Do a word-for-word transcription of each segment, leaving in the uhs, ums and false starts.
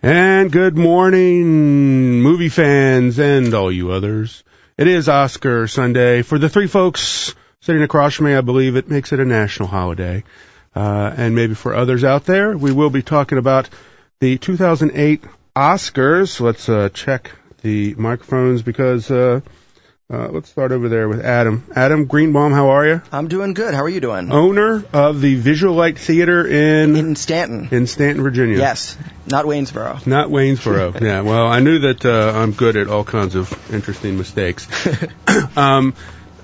And good morning, movie fans and all you others. It is Oscar Sunday. For the three folks sitting across from me, I believe it makes it a national holiday. Uh, and maybe for others out there, we will be talking about the two thousand eight Oscars. Let's uh, check the microphones because... Uh, Uh, let's start over there with Adam. Adam Greenbaum, how are you? I'm doing good. How are you doing? Owner of the Visual Light Theater in... In Stanton. In Stanton, Virginia. Yes, not Waynesboro. Not Waynesboro. Yeah, well, I knew that uh, I'm good at all kinds of interesting mistakes. um,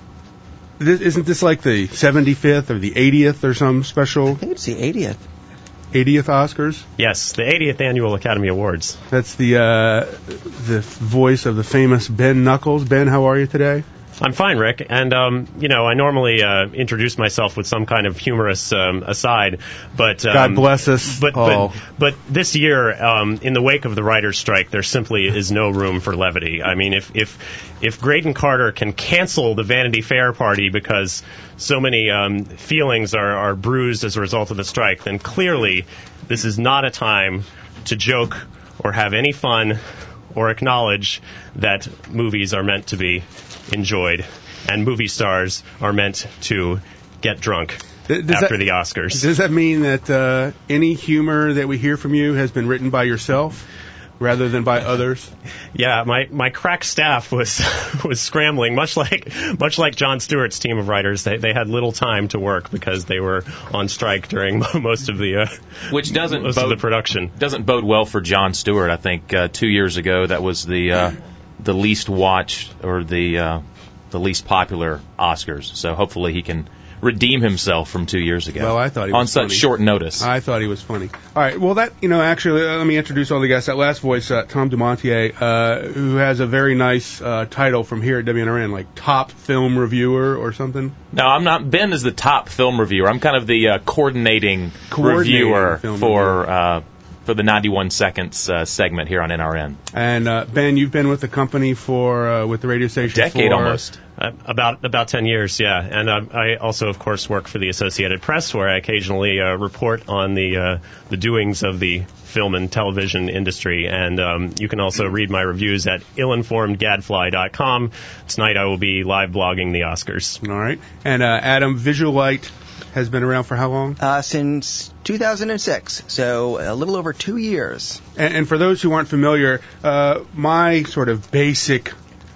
this, isn't this like the seventy-fifth or the eightieth or some special... I think it's the eightieth. eightieth Oscars? Yes, the eightieth Annual Academy Awards. That's the uh, the voice of the famous Ben Knuckles. Ben, how are you today? I'm fine, Rick. And, um, you know, I normally uh, introduce myself with some kind of humorous um, aside, but... Um, God bless us but, all. But, but this year, um, in the wake of the writer's strike, there simply is no room for levity. I mean, if if, if Graydon Carter can cancel the Vanity Fair party because so many um, feelings are, are bruised as a result of the strike, then clearly this is not a time to joke or have any fun or acknowledge that movies are meant to be enjoyed and movie stars are meant to get drunk does after that, the Oscars. Does that mean that uh, any humor that we hear from you has been written by yourself rather than by others? Yeah, my, my crack staff was was scrambling, much like much like Jon Stewart's team of writers. They they had little time to work because they were on strike during most of the uh, which doesn't most bode, of the production. Doesn't bode well for Jon Stewart. I think uh, two years ago that was the uh, the least watched or the uh, the least popular Oscars. So hopefully he can redeem himself from two years ago. Well, I thought he was on such funny. short notice. I thought he was funny. All right. Well, that, you know, actually, let me introduce all the guests. That last voice, uh, Tom Dumontier, uh, who has a very nice uh, title from here at W N R N, like top film reviewer or something. No, I'm not. Ben is the top film reviewer. I'm kind of the uh, coordinating, coordinating reviewer film for reviewer. Uh, for the ninety-one seconds uh, segment here on N R N. And uh, Ben, you've been with the company for uh, with the radio station a decade for almost. Uh, about about ten years, yeah. And uh, I also, of course, work for the Associated Press, where I occasionally uh, report on the uh, the doings of the film and television industry. And um, you can also read my reviews at ill informed gadfly dot com. Tonight I will be live blogging the Oscars. All right. And uh, Adam, Visual Light has been around for how long? Uh, since two thousand six, so a little over two years. And, and for those who aren't familiar, uh, my sort of basic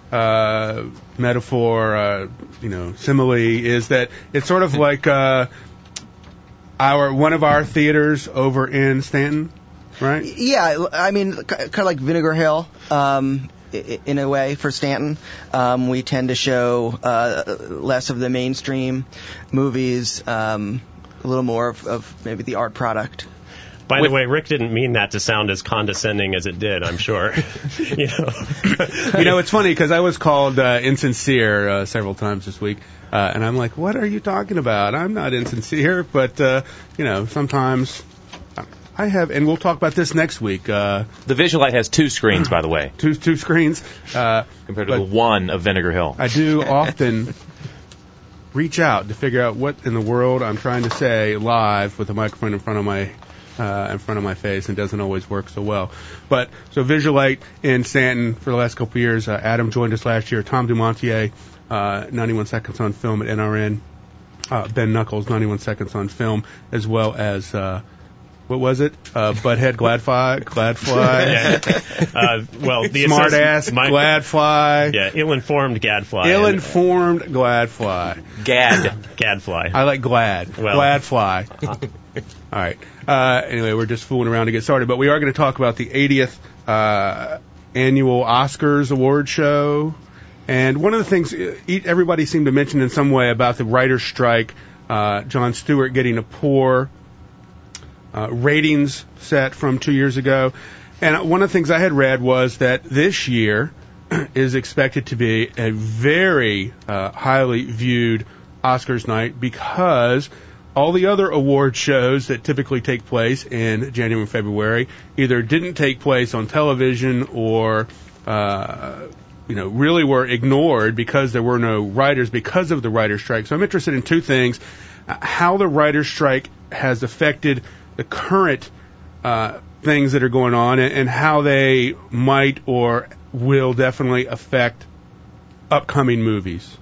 uh, metaphor, uh, you know, simile is that it's sort of like uh, our one of our theaters over in Stanton, right? Yeah, I mean, kind of like Vinegar Hill. Um, in a way, for Stanton. Um, we tend to show uh, less of the mainstream movies, um, a little more of, of maybe the art product. By the way, Rick didn't mean that to sound as condescending as it did, I'm sure. you know, you know, it's funny because I was called uh, insincere uh, several times this week, uh, and I'm like, what are you talking about? I'm not insincere, but, uh, you know, sometimes... I have, and we'll talk about this next week. Uh, the Visual Light has two screens, by the way. Two two screens. Uh, compared to the one of Vinegar Hill. I do often reach out to figure out what in the world I'm trying to say live with a microphone in front of my uh, in front of my face, and it doesn't always work so well. But so Visual Light in Stanton for the last couple of years. Uh, Adam joined us last year. Tom Dumontier, uh, ninety-one Seconds on Film at N R N. Uh, Ben Knuckles, ninety-one Seconds on Film, as well as. Uh, What was it? Uh, Butthead Gladfly? Gladfly? yeah. Uh, well, the Smart ass my, Gladfly. Yeah, ill-informed Gadfly. Ill-informed Gladfly. Gad. Gadfly. I like Glad. Well. Gladfly. All right. Uh, anyway, we're just fooling around to get started, but we are going to talk about the eightieth uh, annual Oscars award show. And one of the things everybody seemed to mention in some way about the writer's strike, uh, Jon Stewart getting a poor Uh, ratings set from two years ago. And one of the things I had read was that this year is expected to be a very uh, highly viewed Oscars night because all the other award shows that typically take place in January and February either didn't take place on television or, uh, you know, really were ignored because there were no writers because of the writer's strike. So I'm interested in two things. Uh, how the writer's strike has affected the current uh, things that are going on and, and how they might or will definitely affect upcoming movies.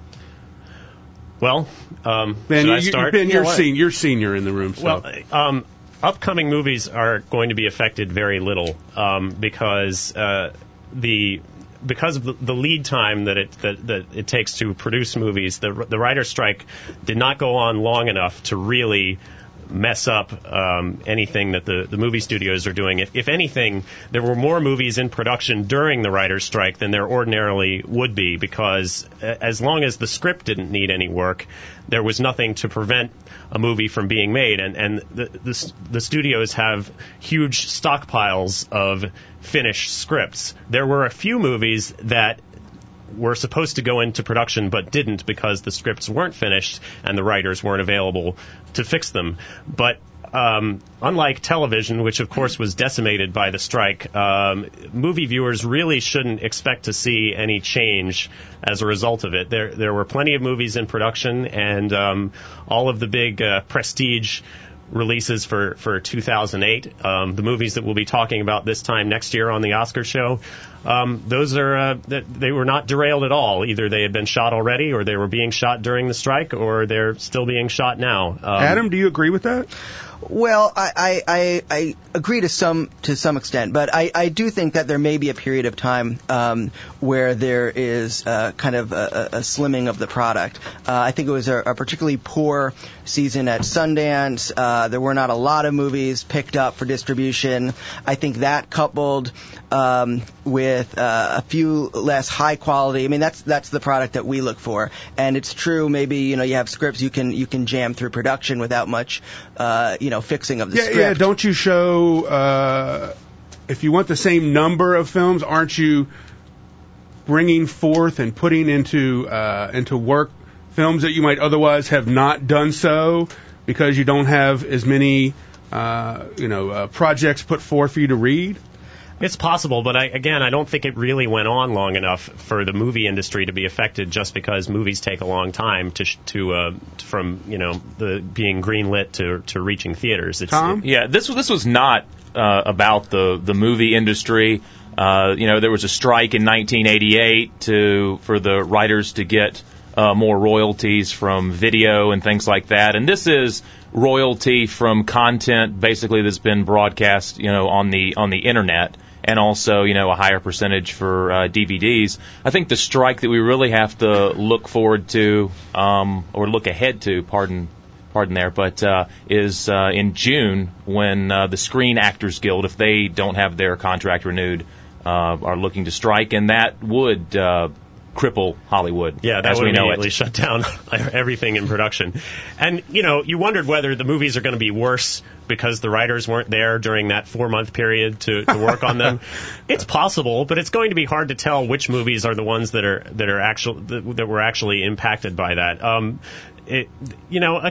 Well, um, Ben, should you, I start? Ben, you're, Yeah, sen- you're senior in the room. So. Well, um, upcoming movies are going to be affected very little um, because uh, the because of the, the lead time that it that, that it takes to produce movies. The the writer's strike did not go on long enough to really mess up um, anything that the, the movie studios are doing. If, if anything, there were more movies in production during the writer's strike than there ordinarily would be, because as long as the script didn't need any work, there was nothing to prevent a movie from being made. And, and the, the, the studios have huge stockpiles of finished scripts. There were a few movies that were supposed to go into production but didn't because the scripts weren't finished and the writers weren't available to fix them. But um, unlike television, which of course was decimated by the strike, um, movie viewers really shouldn't expect to see any change as a result of it. There, there were plenty of movies in production, and um, all of the big uh, prestige releases for, for two thousand eight, um, the movies that we'll be talking about this time next year on the Oscar show, um, those are uh, they were not derailed at all. Either they had been shot already, or they were being shot during the strike, or they're still being shot now. Um, Adam, do you agree with that? Well, I, I, I, I agree to some to some extent, but I, I do think that there may be a period of time um, where there is uh, kind of a, a slimming of the product. Uh, I think it was a, a particularly poor season at Sundance. Uh, there were not a lot of movies picked up for distribution. I think that coupled um, with uh, a few less high quality. I mean, that's that's the product that we look for. And it's true. Maybe you know you have scripts you can you can jam through production without much uh, you know fixing of the yeah, script. Yeah, don't you show, uh, if you want the same number of films, aren't you bringing forth and putting into uh, into work films that you might otherwise have not done so because you don't have as many uh, you know uh, projects put forth for you to read? It's possible, but I, again, I don't think it really went on long enough for the movie industry to be affected, just because movies take a long time to to uh, from you know the being greenlit to to reaching theaters. It's, Tom? It, Yeah, this this was not uh, about the the movie industry. Uh, you know, there was a strike in nineteen eighty-eight to for the writers to get uh, more royalties from video and things like that, and this is royalty from content basically that's been broadcast, you know, on the on the internet. And also, you know, a higher percentage for uh, D V Ds. I think the strike that we really have to look forward to, um, or look ahead to, pardon, pardon there, but uh, is uh, in June when uh, the Screen Actors Guild, if they don't have their contract renewed, uh, are looking to strike, and that would uh, cripple Hollywood. Yeah, that as would we know immediately it. shut down everything in production. And, you know, you wondered whether the movies are going to be worse because the writers weren't there during that four-month period to, to work on them. It's possible, but it's going to be hard to tell which movies are the ones that are that are actual that, that were actually impacted by that. Um, it, you know,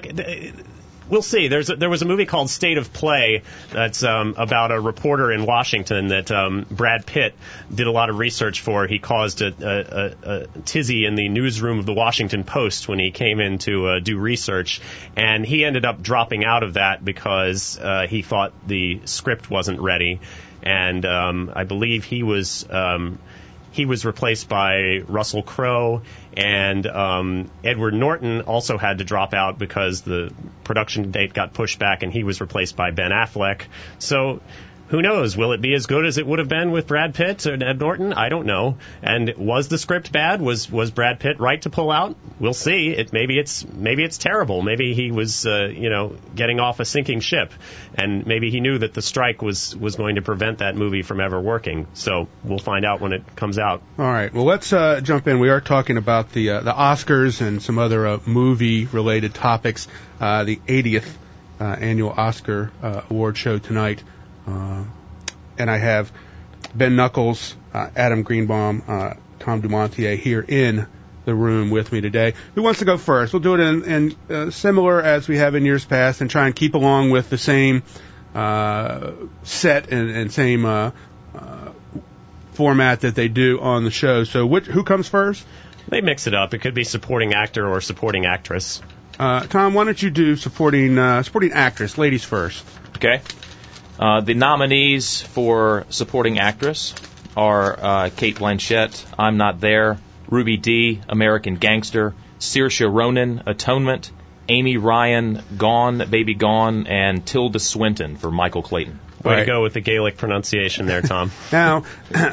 we'll see. There's a, there was a movie called State of Play that's um, about a reporter in Washington that um, Brad Pitt did a lot of research for. He caused a, a, a, a tizzy in the newsroom of the Washington Post when he came in to uh, do research, and he ended up dropping out of that because uh, he thought the script wasn't ready, and um, I believe he was. Um, He was replaced by Russell Crowe, and um, Edward Norton also had to drop out because the production date got pushed back, and he was replaced by Ben Affleck. So who knows? Will it be as good as it would have been with Brad Pitt and Ed Norton? I don't know. And was the script bad? Was was Brad Pitt right to pull out? We'll see. It maybe it's maybe it's terrible. Maybe he was uh, you know getting off a sinking ship, and maybe he knew that the strike was was going to prevent that movie from ever working. So we'll find out when it comes out. All right. Well, let's uh, jump in. We are talking about the uh, the Oscars and some other uh, movie related topics. Uh, the eightieth uh, annual Oscar uh, award show tonight. Uh, and I have Ben Knuckles, uh, Adam Greenbaum, uh, Tom Dumontier here in the room with me today. Who wants to go first? We'll do it in, in uh, similar as we have in years past, and try and keep along with the same uh, set and, and same uh, uh, format that they do on the show. So, which, who comes first? They mix it up. It could be supporting actor or supporting actress. Uh, Tom, why don't you do supporting uh, supporting actress, ladies first? Okay. Uh, the nominees for supporting actress are uh, Cate Blanchett, I'm Not There, Ruby Dee, American Gangster, Saoirse Ronan, Atonement, Amy Ryan, Gone, Baby Gone, and Tilda Swinton for Michael Clayton. Way Right. to go with the Gaelic pronunciation there, Tom. Now,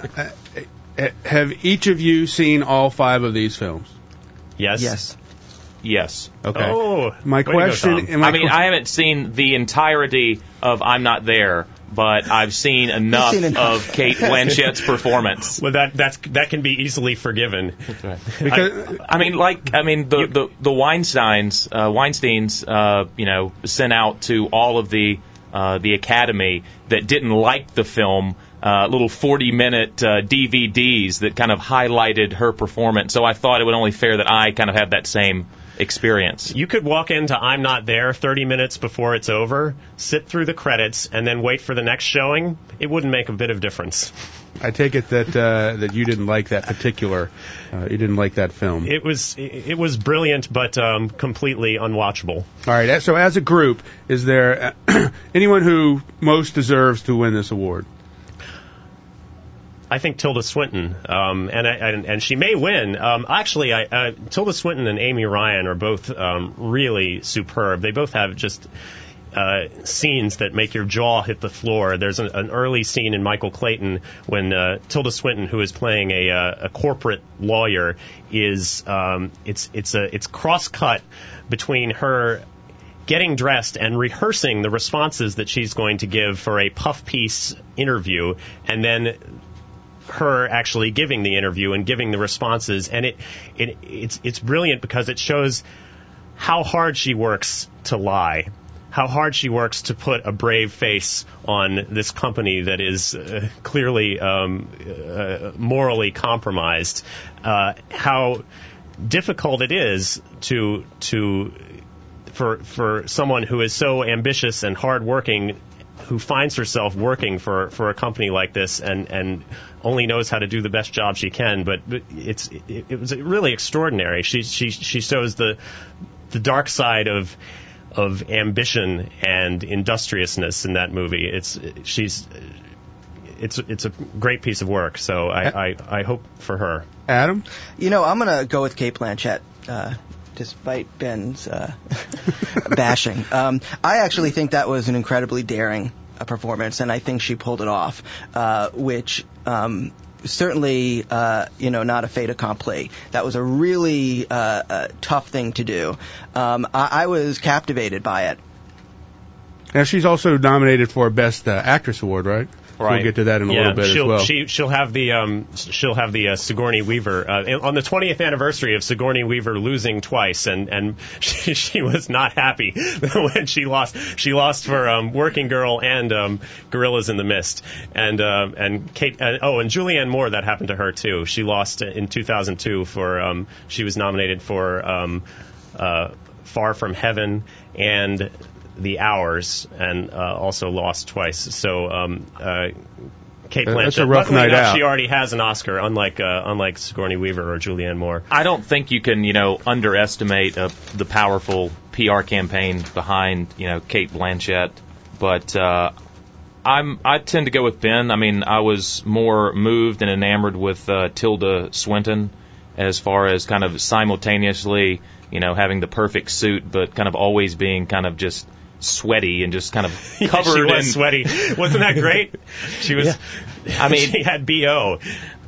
have each of you seen all five of these films? Yes? Yes. Yes. Okay. Oh, My way to go, question. Tom. my I mean, qu- I haven't seen the entirety of I'm Not There, but I've seen enough, seen enough. of Cate Blanchett's performance. Well, that that's that can be easily forgiven. because I mean, like, I mean, the the, the Weinsteins, uh, Weinsteins, uh, you know, sent out to all of the uh, the Academy that didn't like the film uh, little forty minute uh, D V Ds that kind of highlighted her performance. So I thought it would only fair that I kind of have that same experience. You could walk into I'm Not There thirty minutes before it's over, sit through the credits, and then wait for the next showing. It wouldn't make a bit of difference. I take it that uh, that you didn't like that particular, uh, you didn't like that film. It was it was brilliant, but um, completely unwatchable. All right. So as a group, is there uh, anyone who most deserves to win this award? I think Tilda Swinton, um, and, I, and and she may win. Um, actually, I, uh, Tilda Swinton and Amy Ryan are both um, really superb. They both have just uh, scenes that make your jaw hit the floor. There's an, an early scene in Michael Clayton when uh, Tilda Swinton, who is playing a, uh, a corporate lawyer, is um, it's it's a it's cross-cut between her getting dressed and rehearsing the responses that she's going to give for a puff piece interview, and then her actually giving the interview and giving the responses, and it, it it's it's brilliant because it shows how hard she works to lie, how hard she works to put a brave face on this company that is uh, clearly um, uh, morally compromised, uh, how difficult it is to to for for someone who is so ambitious and hardworking, who finds herself working for, for a company like this and, and only knows how to do the best job she can. But it's it, it was really extraordinary. She she she shows the the dark side of of ambition and industriousness in that movie. It's she's it's it's a great piece of work. So I, I, I hope for her. Adam? You know, I'm going to go with Cate Blanchett. Uh, despite Ben's uh, bashing. Um, I actually think that was an incredibly daring uh, performance, and I think she pulled it off, uh, which um, certainly, uh, you know, not a fait accompli. That was a really uh, uh, tough thing to do. Um, I-, I was captivated by it. Now, she's also nominated for Best uh, Actress Award, right? Right. We'll get to that in a yeah, little bit she'll, as well. She, she'll have the um, she'll have the uh, Sigourney Weaver uh, on the twentieth anniversary of Sigourney Weaver losing twice, and and she, she was not happy when she lost. She lost for um, Working Girl and um, Gorillas in the Mist, and uh, and Kate. Uh, oh, and Julianne Moore, that happened to her too. She lost in two thousand two for um, she was nominated for um, uh, Far From Heaven and The Hours, and uh, also lost twice. So um, uh, Cate Blanchett, That's a rough luckily night enough, out. she already has an Oscar, unlike uh, unlike Sigourney Weaver or Julianne Moore. I don't think you can, you know, underestimate uh, the powerful P R campaign behind, you know, Cate Blanchett. But uh, I'm I tend to go with Ben. I mean, I was more moved and enamored with uh, Tilda Swinton as far as kind of simultaneously, you know, having the perfect suit, but kind of always being kind of just sweaty and just kind of covered she in was sweaty. Wasn't that great? She was. Yeah. I mean, she had B O.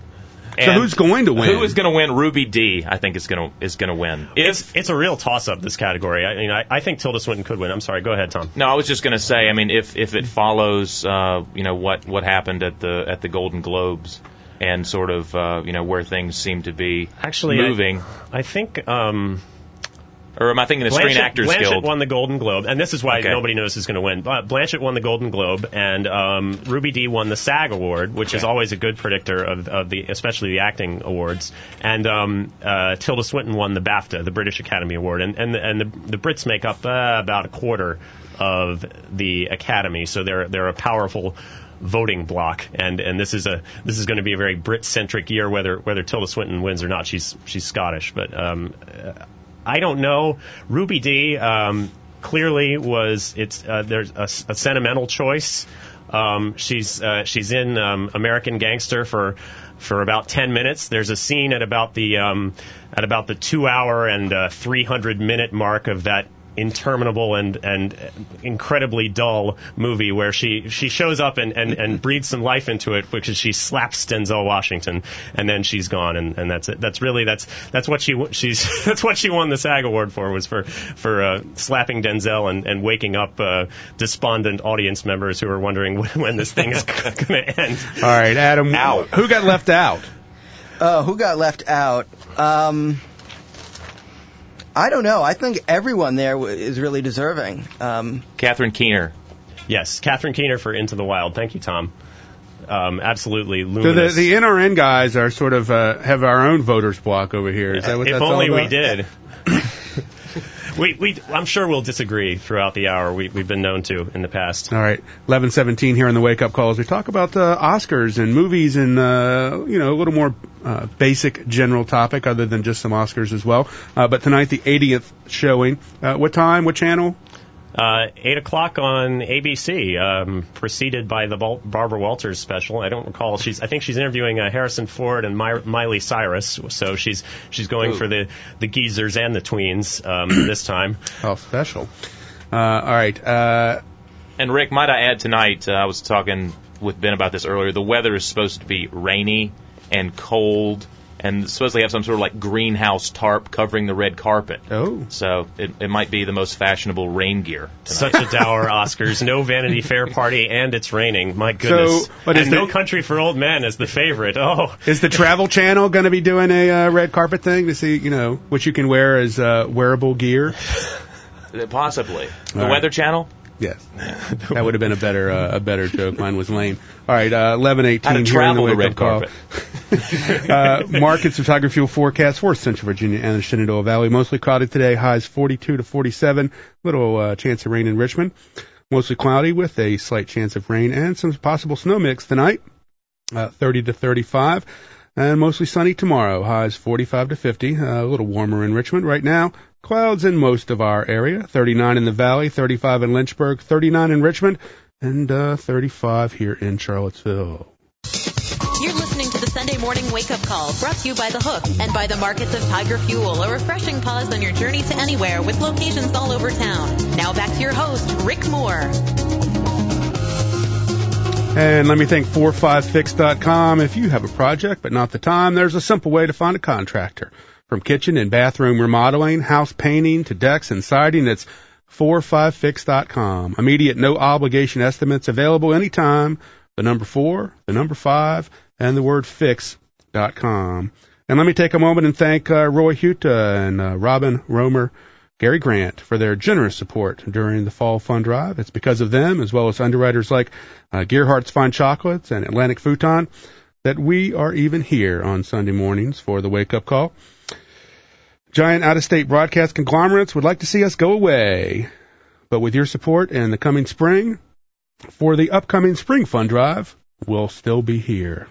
So who's going to win? Who is going to win? Ruby Dee, I think, is going to is going to win. It's If it's a real toss-up, this category. I mean, I, I think Tilda Swinton could win. I'm sorry. Go ahead, Tom. no, I was just going to say. I mean, if if it follows, uh, you know, what what happened at the at the Golden Globes, and sort of, uh, you know, where things seem to be Actually, moving, I, I think. Um, or am I thinking the Screen Blanchett, Actors Blanchett Guild? won the Golden Globe, and this is why Okay. nobody knows who's going to win. But Blanchett won the Golden Globe, and um, Ruby Dee won the SAG Award, which is Okay. always a good predictor of, of the, especially the acting awards. And um, uh, Tilda Swinton won the BAFTA, the British Academy Award, and and the, and the, the Brits make up uh, about a quarter of the Academy, so they're they're a powerful voting block, and and this is a this is going to be a very Brit centric year, whether whether Tilda Swinton wins or not. She's she's Scottish, but um, uh, I don't know. Ruby Dee um, clearly was it's uh, there's a, a sentimental choice. Um, she's uh, she's in um, American Gangster for for about ten minutes. There's a scene at about the um, at about the two hour and uh, three hundred minute mark of that interminable and and incredibly dull movie where she she shows up and, and, and breathes some life into it because she slaps Denzel Washington and then she's gone and, and that's it. That's really that's that's what she she's that's what she won the SAG award for, was for for uh, slapping Denzel and, and waking up uh, despondent audience members who are wondering when, when this thing is going to end. All right, Adam. Ow. Who got left out? Oh, who got left out? Um, I don't know. I think everyone there w- is really deserving. Um, Catherine Keener. Yes, Catherine Keener for Into the Wild. Thank you, Tom. Um, absolutely So luminous. the, the N R N guys are sort of uh, have our own voters block over here. Is that what if that's only all we about? did. we, we, I'm sure we'll disagree throughout the hour. We, we've been known to in the past. All right, eleven seventeen here on the Wake Up Calls. We talk about uh, Oscars and movies and, uh, you know, a little more uh, basic general topic other than just some Oscars as well. Uh, but tonight, the eightieth showing. Uh, what time? What channel? Uh, eight o'clock on A B C, um, preceded by the Bal- Barbara Walters special. I don't recall. She's, I think she's interviewing uh, Harrison Ford and My- Miley Cyrus. So she's she's going Ooh. for the, the geezers and the tweens um, this time. Oh, special. Uh, all right. Uh, And Rick, might I add tonight, uh, I was talking with Ben about this earlier, the weather is supposed to be rainy and cold and supposedly have some sort of like greenhouse tarp covering the red carpet. oh. So it, it might be the most fashionable rain gear tonight. Such a dour Oscars. No Vanity Fair party, and it's raining. My goodness. So, but is and No the- Country for Old Men as the favorite. Oh. Is the Travel Channel going to be doing a uh, red carpet thing to see, you know, what you can wear as uh, wearable gear? Possibly. The All right. Weather Channel? Yes, that would have been a better uh, a better joke. Mine was lame. All right, uh, eleven eighteen How to here in the travel the Wake red Up Call. carpet. uh, market photography fuel forecast for Central Virginia and the Shenandoah Valley. Mostly cloudy today, highs forty-two to forty-seven. Little uh, chance of rain in Richmond. Mostly cloudy with a slight chance of rain and some possible snow mix tonight. Uh, thirty to thirty-five. And mostly sunny tomorrow. Highs forty-five to fifty. Uh, a little warmer in Richmond right now. Clouds in most of our area. thirty-nine in the Valley, thirty-five in Lynchburg, thirty-nine in Richmond, and uh, thirty-five here in Charlottesville. You're listening to the Sunday Morning Wake Up Call, brought to you by The Hook and by the Markets of Tiger Fuel, a refreshing pause on your journey to anywhere with locations all over town. Now back to your host, Rick Moore. And let me thank four five fix dot com. If you have a project but not the time, there's a simple way to find a contractor. From kitchen and bathroom remodeling, house painting to decks and siding, it's four five fix dot com. Immediate, no obligation estimates available anytime. The number four, the number five, and the word fix dot com. And let me take a moment and thank uh, Roy Huta and uh, Robin Romer, Gary Grant for their generous support during the Fall Fund Drive. It's because of them, as well as underwriters like uh, Gearhart's Fine Chocolates and Atlantic Futon, that we are even here on Sunday mornings for the Wake Up Call. Giant out-of-state broadcast conglomerates would like to see us go away. But with your support and the coming spring, for the upcoming Spring Fund Drive, we'll still be here.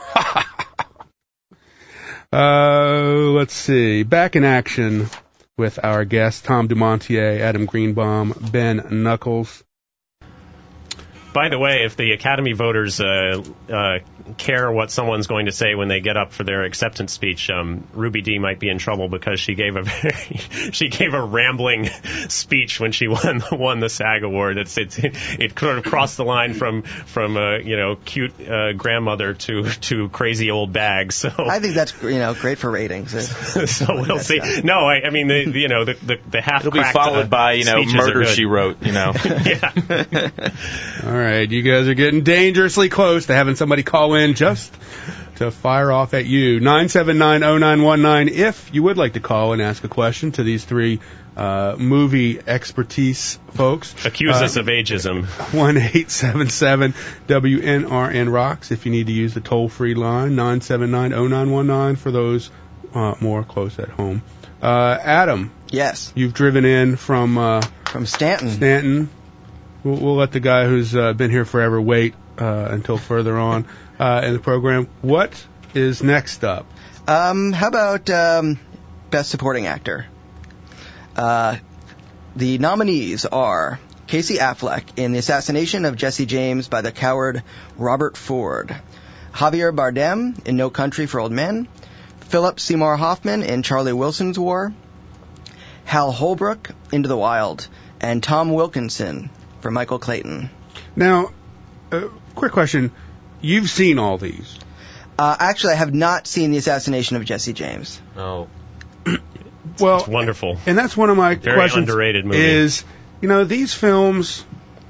uh, let's see. Back in action with our guests, Tom Dumontier, Adam Greenbaum, Ben Knuckles. By the way, if the Academy voters uh, uh, care what someone's going to say when they get up for their acceptance speech, um, Ruby Dee might be in trouble because she gave a very, she gave a rambling speech when she won won the SAG award. It's, it's, it it sort of crossed the line from from uh, you know cute uh, grandmother to to crazy old bag. So I think that's you know great for ratings. so we'll see. No, I, I mean the, the you know the the, the half. It'll be followed uh, by you know speeches are Murder good. She Wrote. You know. Yeah. All right, you guys are getting dangerously close to having somebody call in just to fire off at you. nine seven nine oh nine one nine if you would like to call and ask a question to these three uh, movie expertise folks. Accuse uh, us of ageism. one eight seven seven W N R N rocks if you need to use the toll-free line, nine seven nine oh nine one nine for those uh, more close at home. Uh, Adam, Yes, you've driven in from uh, from Stanton. Stanton. We'll, we'll let the guy who's uh, been here forever wait uh, until further on uh, in the program. What is next up? Um, how about um, Best Supporting Actor? Uh, the nominees are Casey Affleck in The Assassination of Jesse James by the Coward Robert Ford. Javier Bardem in No Country for Old Men. Philip Seymour Hoffman in Charlie Wilson's War. Hal Holbrook, Into the Wild. And Tom Wilkinson for Michael Clayton. Now, uh, quick question. You've seen all these. Uh, actually, I have not seen The Assassination of Jesse James. Oh. Well, It's wonderful. And that's one of my Very questions. underrated movie. Is, you know, these films,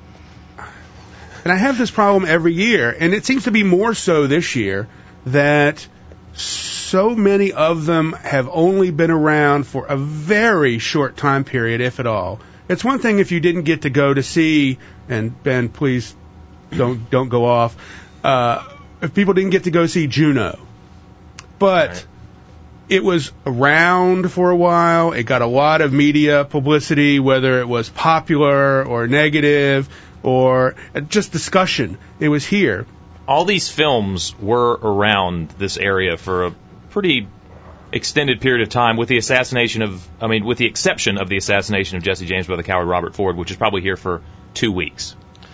and I have this problem every year, and it seems to be more so this year, that so many of them have only been around for a very short time period, if at all. It's one thing if you didn't get to go to see, and Ben, please don't don't go off, uh, if people didn't get to go see Juno. But Right. it was around for a while. It got a lot of media publicity, whether it was popular or negative or just discussion. It was here. All these films were around this area for a pretty extended period of time, with the assassination of, I mean, with the exception of the assassination of Jesse James by the Coward Robert Ford, which is probably here for two weeks.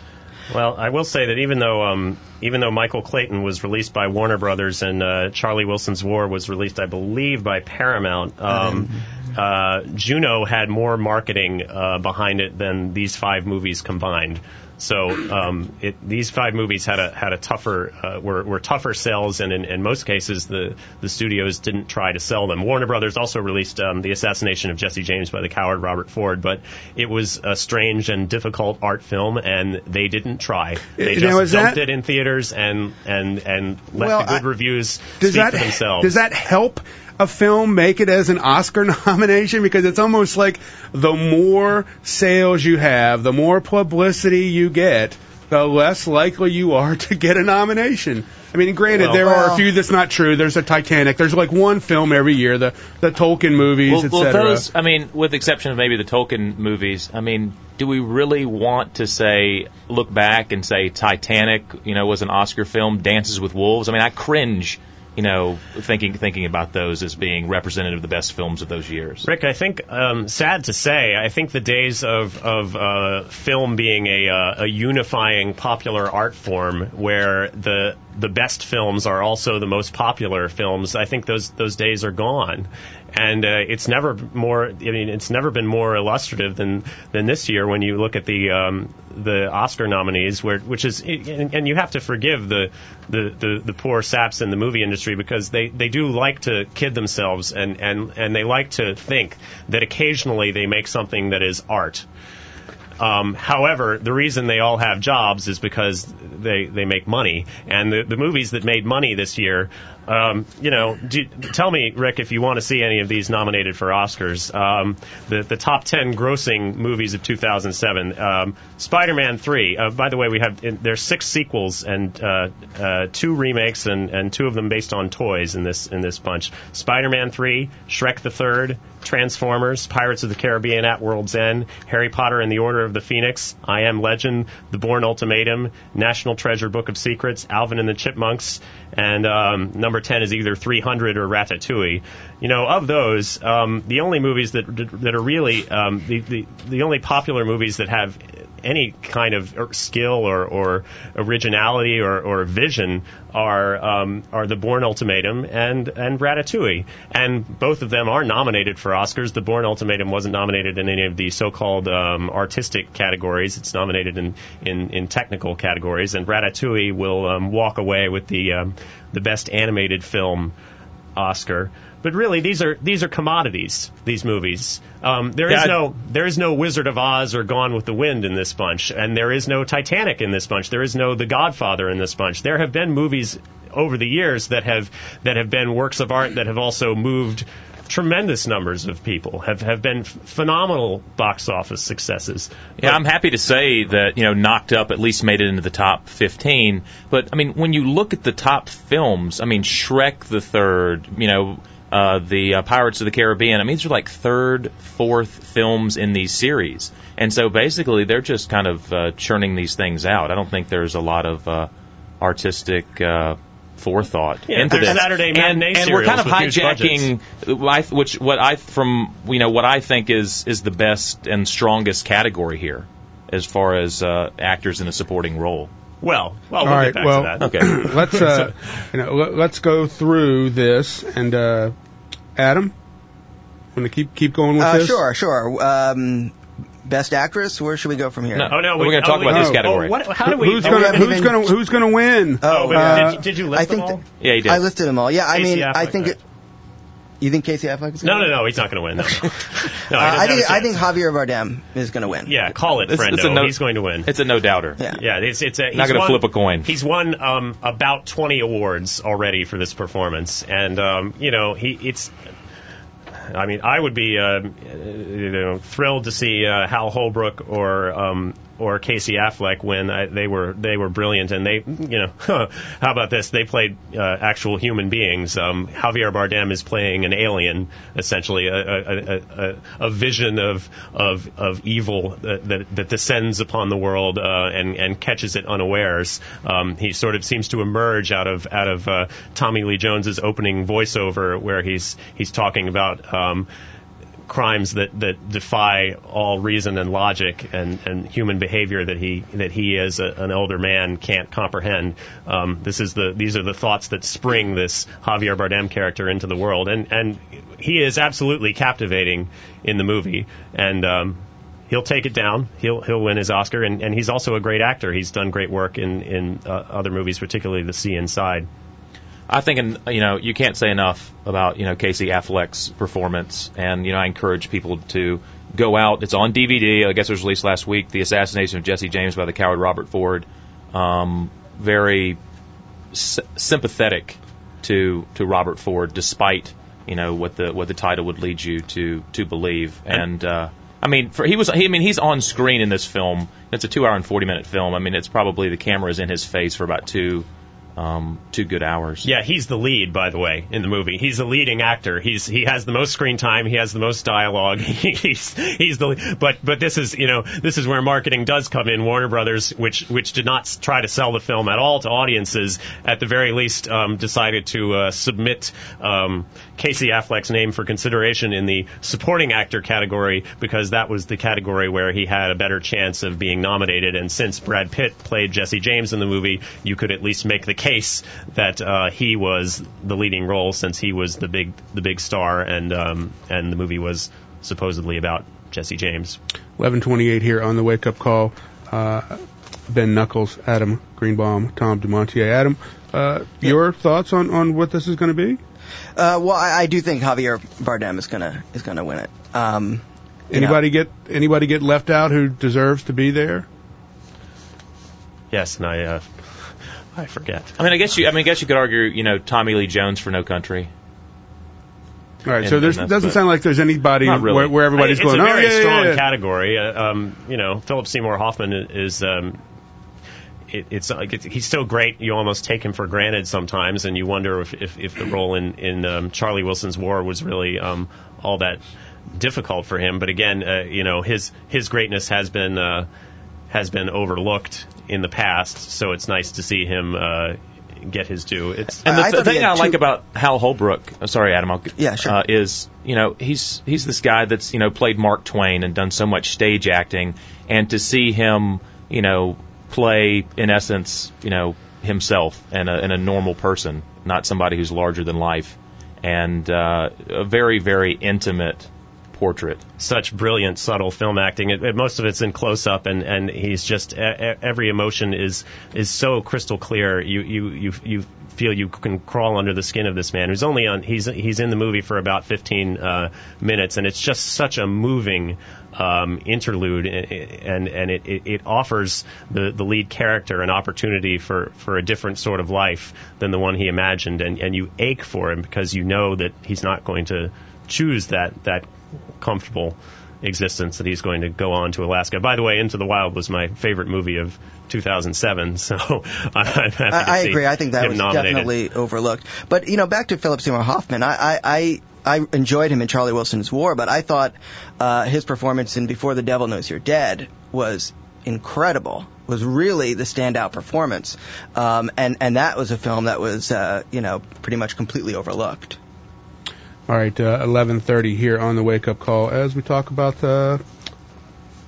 Well, I will say that even though um, even though Michael Clayton was released by Warner Brothers and uh, Charlie Wilson's War was released, I believe, by Paramount, um, uh, Juno had more marketing uh, behind it than these five movies combined. So um, it, these five movies had a had a tougher uh, were were tougher sells, and in, in most cases the the studios didn't try to sell them. Warner Brothers also released um, The Assassination of Jesse James by the Coward Robert Ford, but it was a strange and difficult art film, and they didn't try. They Now, just is dumped that- it in theaters and and and let Well, the good I- reviews Does speak that for themselves. does that help a film make it as an Oscar nomination? Because it's almost like the more sales you have, the more publicity you get, the less likely you are to get a nomination. I mean, granted, Well, there are a well- few that's not true. There's a Titanic. There's like one film every year, the the Tolkien movies, Well, et well, cetera. those, I mean, with the exception of maybe the Tolkien movies, I mean, do we really want to say, look back and say Titanic, you know, was an Oscar film, Dances with Wolves? I mean, I cringe, you know, thinking thinking about those as being representative of the best films of those years. Rick, I think, um, sad to say, I think the days of, of uh, film being a, uh, a unifying popular art form where the the best films are also the most popular films, I think those those days are gone. And uh, it's never more. I mean, it's never been more illustrative than than this year when you look at the um, the Oscar nominees, where which is and, and you have to forgive the, the, the, the poor saps in the movie industry because they, they do like to kid themselves and, and, and they like to think that occasionally they make something that is art. Um, however, the reason they all have jobs is because they they make money, and the the movies that made money this year, um, you know, do, tell me, Rick, if you want to see any of these nominated for Oscars. Um, the the top ten grossing movies of two thousand seven, um, Spider-Man three. Uh, by the way, we have there's six sequels and uh, uh, two remakes, and, and two of them based on toys in this in this bunch. Spider-Man three, Shrek the Third, Transformers, Pirates of the Caribbean at World's End, Harry Potter and the Order of the Phoenix, I Am Legend, The Bourne Ultimatum, National Treasure Book of Secrets, Alvin and the Chipmunks, and um, number ten is either three hundred or Ratatouille. You know, of those, um, the only movies that that are really um, the, the the only popular movies that have any kind of skill or, or originality or, or vision are um, are The Bourne Ultimatum and and Ratatouille, and both of them are nominated for Oscars. The Bourne Ultimatum wasn't nominated in any of the so-called um, artistic categories. It's nominated in, in, in technical categories, and Ratatouille will um, walk away with the um, the best animated film Oscar. But really, these are these are commodities. These movies. Um, there is Yeah, I- no there is no Wizard of Oz or Gone with the Wind in this bunch, and there is no Titanic in this bunch. There is no The Godfather in this bunch. There have been movies over the years that have that have been works of art that have also moved tremendous numbers of people. Have have been f- phenomenal box office successes. Yeah, I'm happy to say that, you know, Knocked Up at least made it into the top fifteen. But, I mean, when you look at the top films, I mean, Shrek the Third, you know, uh, the uh, Pirates of the Caribbean, I mean, these are like third, fourth films in these series. And so basically they're just kind of uh, churning these things out. I don't think there's a lot of uh, artistic uh, forethought Yeah, into there's this. Saturday and, matinee and we're kind of serials with huge hijacking, I- which what I from you know what I think is is the best and strongest category here. as far as uh, actors in a supporting role. Well, well, we'll All right, get back well, to that. Okay. let's uh, you know, let, let's go through this and uh, Adam, want to keep keep going with Uh, this? sure, sure. Um, best actress. Where should we go from here? No. Oh no, We're we, gonna talk oh, we- about this oh, category. Oh, what, how do we? Who's oh, gonna we haven't who's even- gonna who's gonna win? Oh, wait, uh, did, you- did you list I think them all? th- Yeah, he did. I listed them all. Yeah, I Casey mean, I Affleck, think. right. It, you think Casey Affleck is No, gonna no, win? no, he's not going to win. No, no. no he Uh, doesn't I have think a I think chance. Javier Bardem is going to win. Yeah, call it, It's- friendo. it's a no- he's going to win. It's a no doubter. Yeah. Yeah, it's it's a, he's Not gonna won- flip a coin. He's won um, about twenty awards already for this performance, and um, you know he it's. I mean, I would be uh, you know thrilled to see uh, Hal Holbrook or um, or Casey Affleck win. I, they were they were brilliant, and they you know how about this? They played uh, actual human beings. Um, Javier Bardem is playing an alien, essentially a a, a, a vision of of of evil that that, that descends upon the world uh, and and catches it unawares. Um, he sort of seems to emerge out of out of uh, Tommy Lee Jones's opening voiceover, where he's he's talking about. Um, crimes that, that defy all reason and logic and, and human behavior that he that he as a, an older man can't comprehend. Um, this is the these are the thoughts that spring this Javier Bardem character into the world, and and he is absolutely captivating in the movie, and um, he'll take it down. He'll he'll win his Oscar, and, and he's also a great actor. He's done great work in in uh, other movies, particularly The Sea Inside. I think, you know, you can't say enough about, you know, Casey Affleck's performance, and, you know, I encourage people to go out. It's on D V D. I guess it was released last week. The Assassination of Jesse James by the coward Robert Ford. Um, very s- sympathetic to to Robert Ford, despite, you know, what the what the title would lead you to to believe. And uh, I mean, for, he was. He, I mean, he's on screen in this film. It's a two-hour and forty-minute film. I mean, it's probably the camera is in his face for about two. Um, two good hours. Yeah, he's the lead, by the way, in the movie. He's the leading actor. He's he has the most screen time. He has the most dialogue. he's he's the but but this is you know this is where marketing does come in. Warner Brothers, which which did not try to sell the film at all to audiences, at the very least um, decided to uh, submit um, Casey Affleck's name for consideration in the supporting actor category, because that was the category where he had a better chance of being nominated. And since Brad Pitt played Jesse James in the movie, you could at least make the case that uh, he was the leading role, since he was the big the big star, and um, and the movie was supposedly about Jesse James. eleven twenty-eight here on the Wake Up Call. Uh, Ben Knuckles, Adam Greenbaum, Tom Dumontier. Adam, uh, Yeah. your thoughts on, on what this is going to be? Uh, well, I, I do think Javier Bardem is gonna is gonna win it. Um, you Anybody know. get anybody get left out who deserves to be there? Yes, and I uh, I forget. I mean, I guess you. I mean, I guess you could argue, you know, Tommy Lee Jones for No Country. All right, And- so there and that's doesn't the- sound like there's anybody Not really. where, where everybody's it's going, a oh, very yeah, yeah, strong yeah. category. Uh, um, you know, Philip Seymour Hoffman is. Um, it, it's like it's, he's so great, you almost take him for granted sometimes, and you wonder if if, if the role in in um, Charlie Wilson's War was really um, all that difficult for him. But again, uh, you know, his his greatness has been uh, has been overlooked in the past, so it's nice to see him uh, get his due. It's And the, I the thought he thing had I like two- about Hal Holbrook, uh, sorry, Adam, I'll, Yeah, sure. uh, is, you know, he's he's this guy that's, you know, played Mark Twain and done so much stage acting, and to see him, you know, play, in essence, you know, himself and a, and a normal person, not somebody who's larger than life, and uh, a very, very intimate portrait. such brilliant, subtle film acting. It, it, most of it's in close up, and, and he's just e- e- every emotion is is so crystal clear. You you you you feel you can crawl under the skin of this man who's only on. He's he's in the movie for about fifteen uh, minutes, and it's just such a moving um, interlude, and and it, it, it offers the, the lead character an opportunity for, for a different sort of life than the one he imagined, and, and you ache for him because you know that he's not going to choose that that comfortable existence, that he's going to go on to Alaska. By the way, Into the Wild was my favorite movie of two thousand seven, so I'm happy to I, I see agree. I think that him was nominated. definitely overlooked. But, you know, back to Philip Seymour Hoffman, I, I, I, I enjoyed him in Charlie Wilson's War, but I thought uh, his performance in Before the Devil Knows You're Dead was incredible, was really the standout performance. Um, and, and that was a film that was, uh, you know, pretty much completely overlooked. All right, uh, eleven thirty here on the Wake Up Call as we talk about the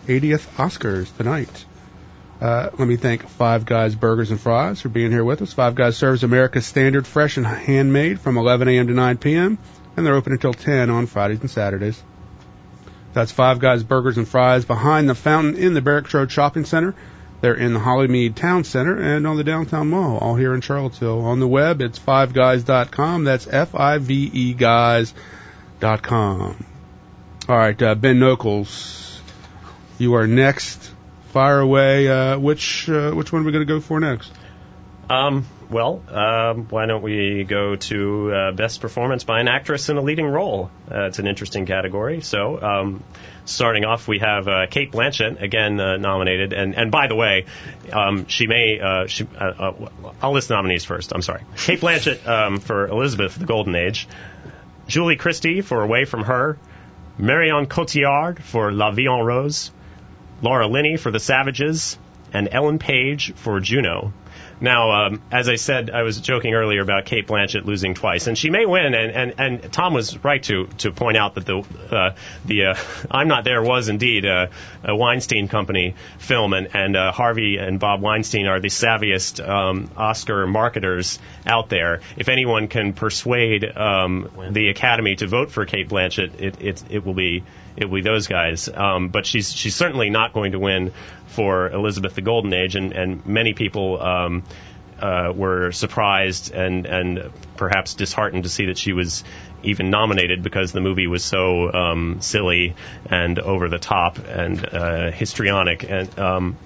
eightieth Oscars tonight. Uh, let me thank Five Guys Burgers and Fries for being here with us. Five Guys serves America's standard fresh and handmade from eleven a.m. to nine p.m., and they're open until ten on Fridays and Saturdays. That's Five Guys Burgers and Fries behind the fountain in the Barracks Road Shopping Center. They're in the Hollymead Town Center and on the Downtown Mall, all here in Charlottesville. On the web, it's five guys dot com. That's F I V E guys dot com. All right, uh, Ben Noakles, you are next. Fire away. Uh, which uh, which one are we going to go for next? Um, well, um, why don't we go to uh, Best Performance by an Actress in a Leading Role? Uh, it's an interesting category. So, um, starting off, we have uh, Cate Blanchett, again uh, nominated. And, and by the way, um, she may... Uh, she, uh, uh, I'll list the nominees first. I'm sorry. Cate Blanchett um, for Elizabeth, the Golden Age. Julie Christie for Away from Her. Marion Cotillard for La Vie en Rose. Laura Linney for The Savages. And Ellen Page for Juno. Now, um, as I said, I was joking earlier about Cate Blanchett losing twice, and she may win. And, and, and Tom was right to, to point out that the uh, the uh, I'm Not There was indeed a, a Weinstein Company film, and, and uh, Harvey and Bob Weinstein are the savviest um, Oscar marketers out there. If anyone can persuade um, the Academy to vote for Cate Blanchett, it it, it will be it will be those guys. Um, but she's she's certainly not going to win for Elizabeth the Golden Age, and, and many people um, uh, were surprised and, and perhaps disheartened to see that she was even nominated, because the movie was so um, silly and over the top and uh, histrionic. And um,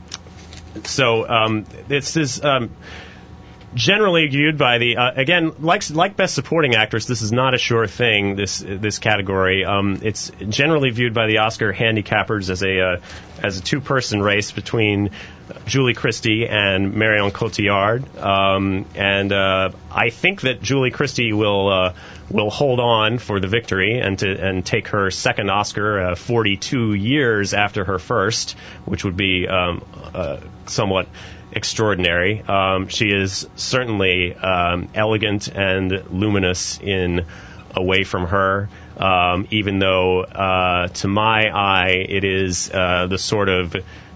so um, this is... Um, generally viewed by the uh, again like like Best Supporting Actress, this is not a sure thing, this this category. Um, it's generally viewed by the Oscar handicappers as a uh, as a two person race between Julie Christie and Marion Cotillard, um, and uh, I think that Julie Christie will uh, will hold on for the victory and to and take her second Oscar uh, forty-two years after her first, which would be um, uh, somewhat extraordinary. Um, she is certainly um, elegant and luminous in Away from Her, um, even though uh, to my eye it is uh, the sort of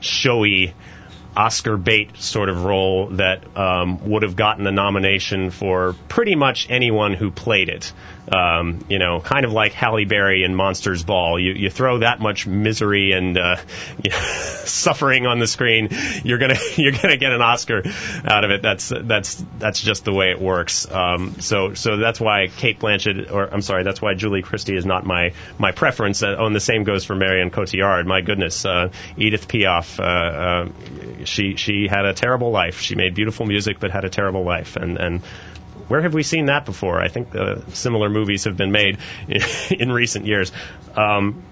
showy Oscar bait sort of role that um, would have gotten a nomination for pretty much anyone who played it. Um, you know, kind of like Halle Berry in Monsters Ball. You you throw that much misery and uh, you know, suffering on the screen, you're gonna you're gonna get an Oscar out of it. That's that's that's just the way it works. Um, so so that's why Cate Blanchett, or I'm sorry, that's why Julie Christie is not my my preference. Uh, oh, and the same goes for Marion Cotillard. My goodness, uh, Edith Piaf. Uh, uh, she she had a terrible life. She made beautiful music, but had a terrible life. And and where have we seen that before? I think uh, similar movies have been made in, in recent years. Um,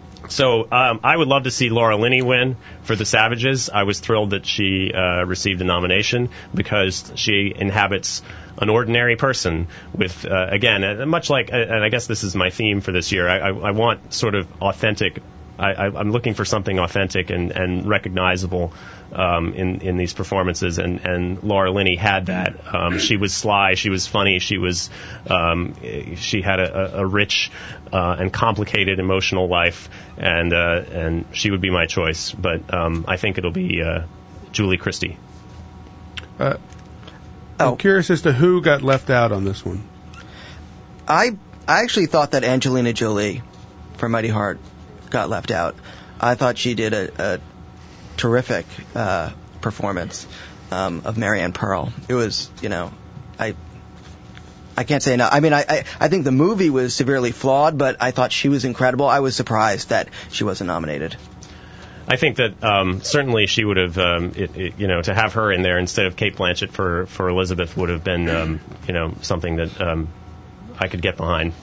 so um, I would love to see Laura Linney win for The Savages. I was thrilled that she uh, received a nomination, because she inhabits an ordinary person with, uh, again, uh, much like, uh, and I guess this is my theme for this year, I, I, I want sort of authentic, I, I, I'm looking for something authentic and, and recognizable um, in, in these performances, and, and Laura Linney had that. Um, she was sly, she was funny, she was um, she had a, a rich uh, and complicated emotional life, and uh, and she would be my choice. But um, I think it'll be uh, Julie Christie. Uh, I'm oh. curious as to who got left out on this one. I I actually thought that Angelina Jolie from Mighty Heart got left out. I thought she did a, a terrific uh, performance um, of Marianne Pearl. It was, you know, I I can't say enough. I mean, I, I I think the movie was severely flawed, but I thought she was incredible. I was surprised that she wasn't nominated. I think that um, certainly she would have, um, it, it, you know, to have her in there instead of Cate Blanchett for, for Elizabeth would have been, um, you know, something that um, I could get behind.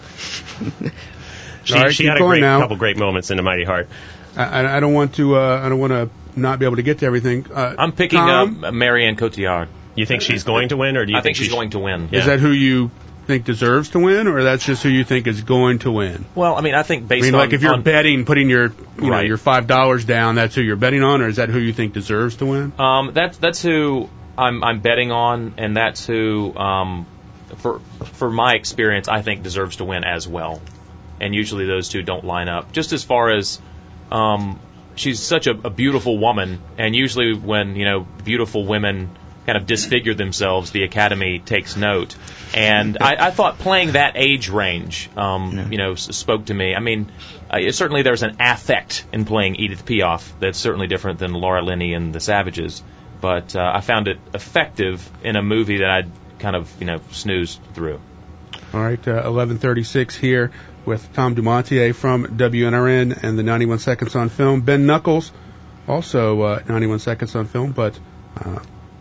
She, right, she had a great now. couple great moments in A Mighty Heart. I, I don't want to. Uh, I don't want to not be able to get to everything. Uh, I'm picking Tom, up Marianne Cotillard. You think she's going to win, or do you I think, think she's going to win. Yeah. Is that who you think deserves to win, or that's just who you think is going to win? Well, I mean, I think based I mean, on... like if you're on, betting, putting your you know Right. your five dollars down, that's who you're betting on, or is that who you think deserves to win? Um, that's that's who I'm I'm betting on, and that's who, um, for for my experience, I think deserves to win as well. And usually those two don't line up. Just as far as um, she's such a, a beautiful woman, and usually when, you know, beautiful women kind of disfigure themselves, the Academy takes note. And I, I thought playing that age range, um, yeah. you know, s- spoke to me. I mean, uh, certainly there's an affect in playing Edith Piaf that's certainly different than Laura Linney and the Savages. But uh, I found it effective in a movie that I'd kind of, you know, snoozed through. All right, uh, eleven thirty-six here with Tom Dumontier from W N R N and the ninety-one Seconds on Film. Ben Knuckles, also uh, ninety-one Seconds on Film, but uh,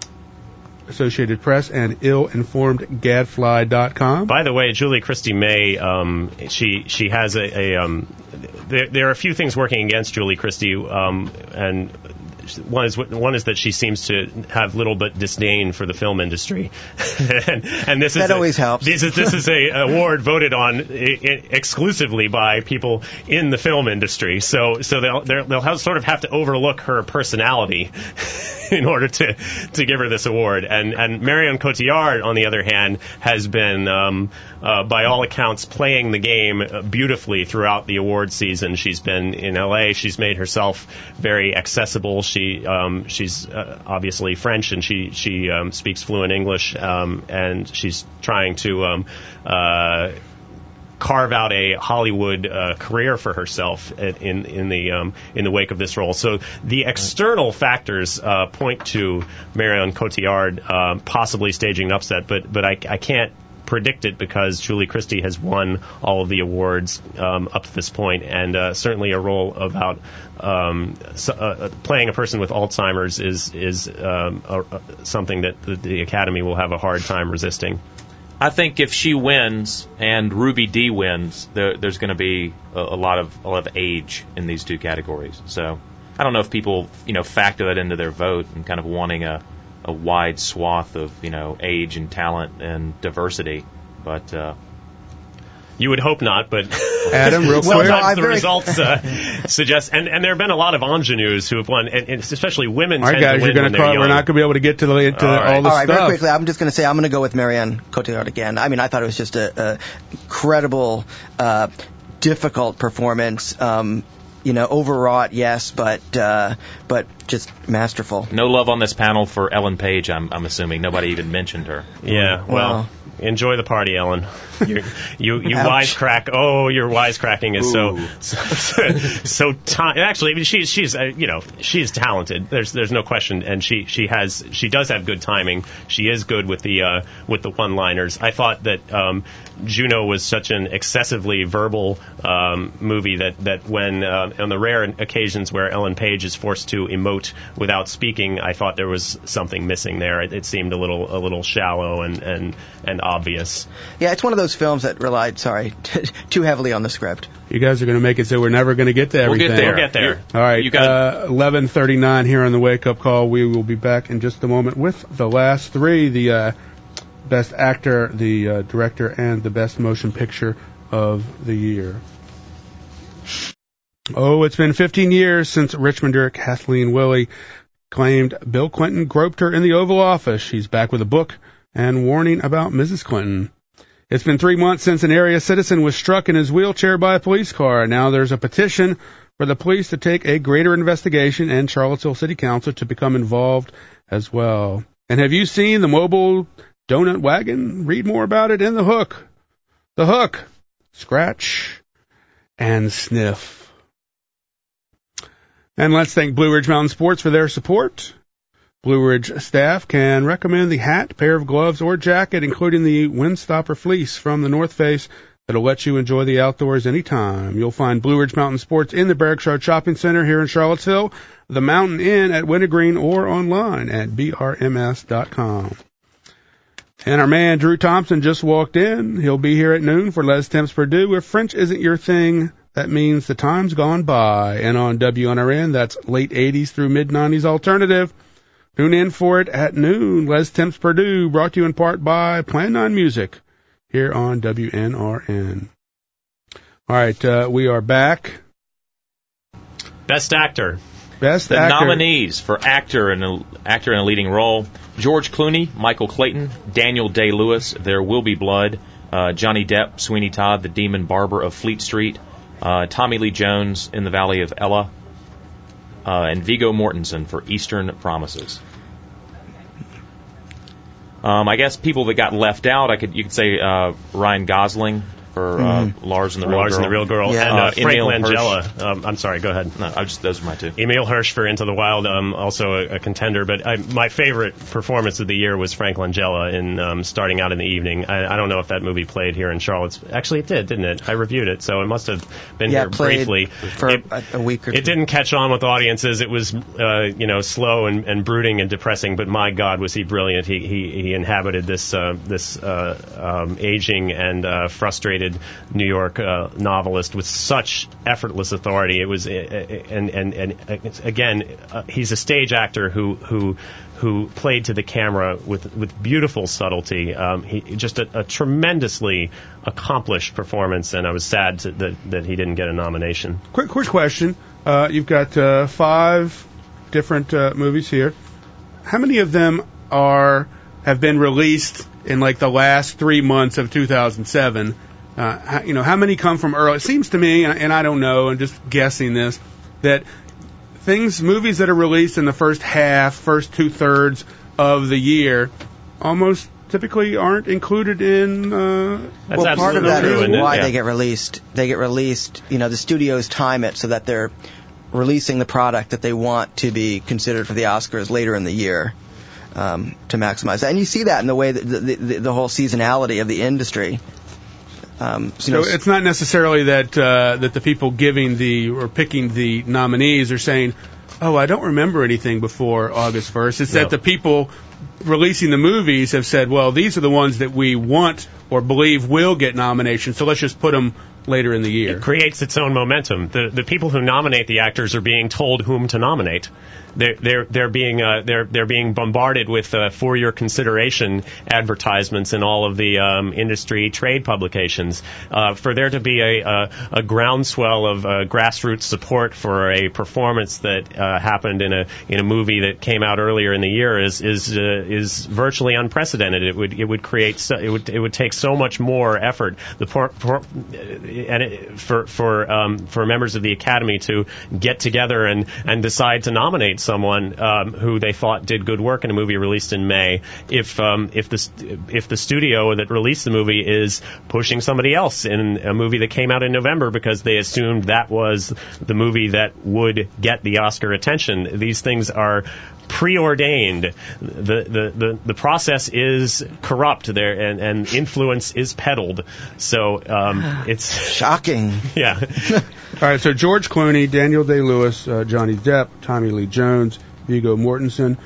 Associated Press and ill informed gadfly dot com. By the way, Julie Christie May, um, she she has a, a um, there, there are a few things working against Julie Christie, um, and one is one is that she seems to have little but disdain for the film industry, and, and this is that a, always helps. This is this is a award voted on I- I exclusively by people in the film industry. So so they'll they'll have, sort of have to overlook her personality in order to to give her this award. And and Marion Cotillard, on the other hand, has been um, uh, by all accounts playing the game beautifully throughout the award season. She's been in L A. She's made herself very accessible. She um, she's uh, obviously French, and she she um, speaks fluent English, um, and she's trying to um, uh, carve out a Hollywood uh, career for herself in in the um, in the wake of this role. So the external factors uh, point to Marion Cotillard uh, possibly staging an upset, but but I, I can't predict it because Julie Christie has won all of the awards um, up to this point, and uh, certainly a role about um, so, uh, playing a person with Alzheimer's is is um, a, a, something that the, the Academy will have a hard time resisting. I think if she wins and Ruby Dee wins, there, there's going to be a, a lot of a lot of age in these two categories. So I don't know if people, you know, factor that into their vote and kind of wanting a, a wide swath of, you know, age and talent and diversity. But uh, you would hope not, but Adam, real quick. sometimes Well, no, the very... results uh, suggest, and, and there have been a lot of ingenues who have won, and, and especially women. All right, tend guys, to win you're going when to they're call. young. We're not going to be able to get to the into All all, right. the All right, stuff. very quickly, I'm just going to say I'm going to go with Marion Cotillard again. I mean, I thought it was just a, a credible, uh, difficult performance. Um, you know, overwrought, yes, but uh, but just masterful. no love on this panel for Ellen Page, I'm, I'm assuming. Nobody even mentioned her. Yeah, well, Well. enjoy the party, Ellen. You're, you you Ouch. wisecrack. Oh, your wisecracking is so Ooh. so so, so ta- actually. I mean, she's she's uh, you know she's talented. There's there's no question, and she she has she does have good timing. She is good with the uh, with the one-liners. I thought that um, Juno was such an excessively verbal um, movie that that when uh, on the rare occasions where Ellen Page is forced to emote without speaking, I thought there was something missing there. It, it seemed a little a little shallow and and and obvious. Yeah, it's one of those films that relied, sorry, too heavily on the script. You guys are going to make it so we're never going to get to We'll everything. get there. We'll get there. All right, You got uh, eleven thirty-nine here on the Wake Up Call. We will be back in just a moment with the last three, the uh, best actor, the uh, director, and the best motion picture of the year. Oh, it's been fifteen years since Richmonder Kathleen Willey claimed Bill Clinton groped her in the Oval Office. She's back with a book and warning about Missus Clinton. It's been three months since an area citizen was struck in his wheelchair by a police car. Now there's a petition for the police to take a greater investigation and Charlottesville City Council to become involved as well. And have you seen the mobile donut wagon? Read more about it in The Hook. The Hook. Scratch and sniff. And let's thank Blue Ridge Mountain Sports for their support. Blue Ridge staff can recommend the hat, pair of gloves, or jacket, including the Windstopper fleece from the North Face that'll let you enjoy the outdoors anytime. You'll find Blue Ridge Mountain Sports in the Bergshard Shopping Center here in Charlottesville, the Mountain Inn at Wintergreen, or online at b r m s dot com. And our man Drew Thompson just walked in. He'll be here at noon for Les Temps Purdue. If French isn't your thing, that means the time's gone by. And on W N R N, that's late eighties through mid nineties alternative. Tune in for it at noon. Les Temps Purdue, brought to you in part by Plan nine Music here on W N R N. All right, uh, we are back. Best actor. Best The actor. nominees for actor in a, actor in a leading role: George Clooney, Michael Clayton, Daniel Day-Lewis, There Will Be Blood, uh, Johnny Depp, Sweeney Todd, The Demon Barber of Fleet Street, uh, Tommy Lee Jones, In the Valley of Ella, uh, and Viggo Mortensen for Eastern Promises. Um, I guess people that got left out, I could you could say uh, Ryan Gosling for uh, Mm-hmm. Lars and the Real Lars Girl. and the Real Girl, Yeah. and uh, Uh, Frank Emil Langella. Um, I'm sorry, go ahead. No, I just those are my two. Emil Hirsch for Into the Wild, um, also a, a contender, but I, my favorite performance of the year was Frank Langella in um, Starting Out in the Evening. I, I don't know if that movie played here in Charlotte. Actually, it did, didn't it? I reviewed it, so it must have been Yeah, here it played briefly. for It- a, a week or two. It didn't catch on with audiences. It was, uh, you know, slow and, and brooding and depressing. But my God, was he brilliant! He he, he inhabited this uh, this uh, um, aging and uh, frustrated New York uh, novelist with such effortless authority. It was, uh, and and and uh, again, uh, he's a stage actor who who who played to the camera with with beautiful subtlety. Um, he just a, a tremendously accomplished performance, and I was sad to, that that he didn't get a nomination. Quick, quick question. Uh, you've got uh, five different uh, movies here. How many of them are have been released in like the last three months of two thousand seven? Uh, how, you know, how many come from early? It seems to me, and, and I don't know, I'm just guessing this, that things, movies that are released in the first half, first two thirds of the year, almost typically aren't included in. Uh, That's well, part of absolutely that true, is isn't it? why Yeah. they get released. They get released. You know, the studios time it so that they're releasing the product that they want to be considered for the Oscars later in the year, um, to maximize that. And you see that in the way that the, the, the whole seasonality of the industry. Um, you So know, it's not necessarily that uh, that the people giving the or picking the nominees are saying, "Oh, I don't remember anything before August first." It's No. that the people releasing the movies have said, "Well, these are the ones that we want or believe will get nominations, so let's just put them later in the year." It creates its own momentum. The the people who nominate the actors are being told whom to nominate. They're they're they're being uh, they're they're being bombarded with uh, for your consideration advertisements in all of the um, industry trade publications. Uh, for there to be a a, a groundswell of uh, grassroots support for a performance that uh, happened in a in a movie that came out earlier in the year is is uh, is virtually unprecedented. It would it would create so, it would it would take so much more effort. The por, por, and it, for for um, for members of the Academy to get together and and decide to nominate someone um, who they thought did good work in a movie released in May. If um, if the if the studio that released the movie is pushing somebody else in a movie that came out in November because they assumed that was the movie that would get the Oscar attention, these things are preordained. The the the, the process is corrupt there, and, and influence is peddled. So um, it's shocking. yeah. All right, so George Clooney, Daniel Day-Lewis, uh, Johnny Depp, Tommy Lee Jones, Viggo Mortensen.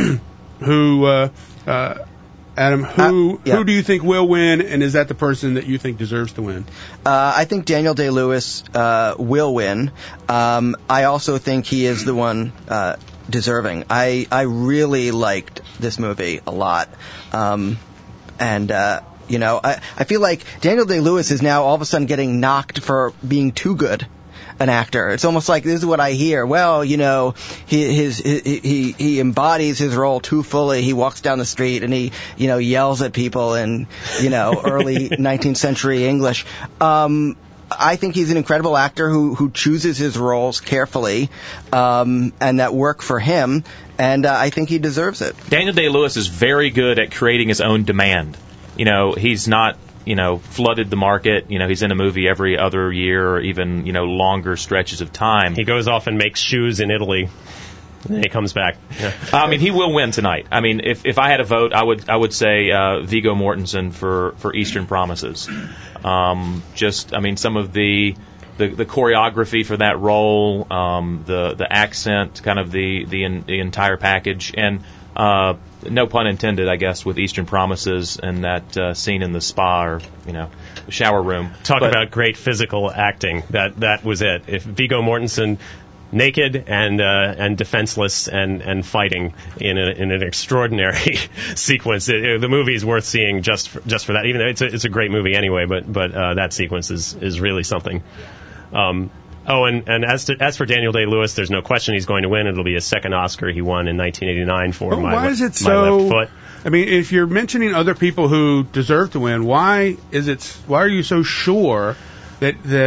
who, uh, uh, Adam, who Uh, yeah. who do you think will win, and is that the person that you think deserves to win? Uh, I think Daniel Day-Lewis uh, will win. Um, I also think he is the one uh, deserving. I, I really liked this movie a lot. Um, and, uh, you know, I, I feel like Daniel Day-Lewis is now all of a sudden getting knocked for being too good an actor. It's almost like this is what I hear. Well, you know, he his, he he he embodies his role too fully. He walks down the street and he, you know, yells at people in, you know, early nineteenth century English. Um, I think he's an incredible actor who who chooses his roles carefully, um, and that work for him. And uh, I think he deserves it. Daniel Day-Lewis is very good at creating his own demand. You know, he's not, you know, flooded the market. You know, he's in a movie every other year or even, you know, longer stretches of time. He goes off and makes shoes in Italy. And then he comes back. Yeah. I mean, he will win tonight. I mean, if if I had a vote, I would I would say uh, Viggo Mortensen for, for Eastern Promises. Um, just, I mean, some of the the, the choreography for that role, um, the the accent, kind of the the, in, the entire package, and uh, no pun intended, I guess, with Eastern Promises and that uh, scene in the spa or, you know, shower room. Talk But- about great physical acting. That that was it. If Viggo Mortensen, naked and uh, and defenseless and, and fighting in a, in an extraordinary sequence, it, it, the movie is worth seeing just for, just for that. Even though it's a, it's a great movie anyway, but but uh, that sequence is is really something. Um, Oh, and, and as to, as for Daniel Day-Lewis, there's no question he's going to win. It'll be his second Oscar. He won in nineteen eighty-nine for But my, why Le- is it My so? Left Foot. I mean, if you're mentioning other people who deserve to win, why is it? Why are you so sure that that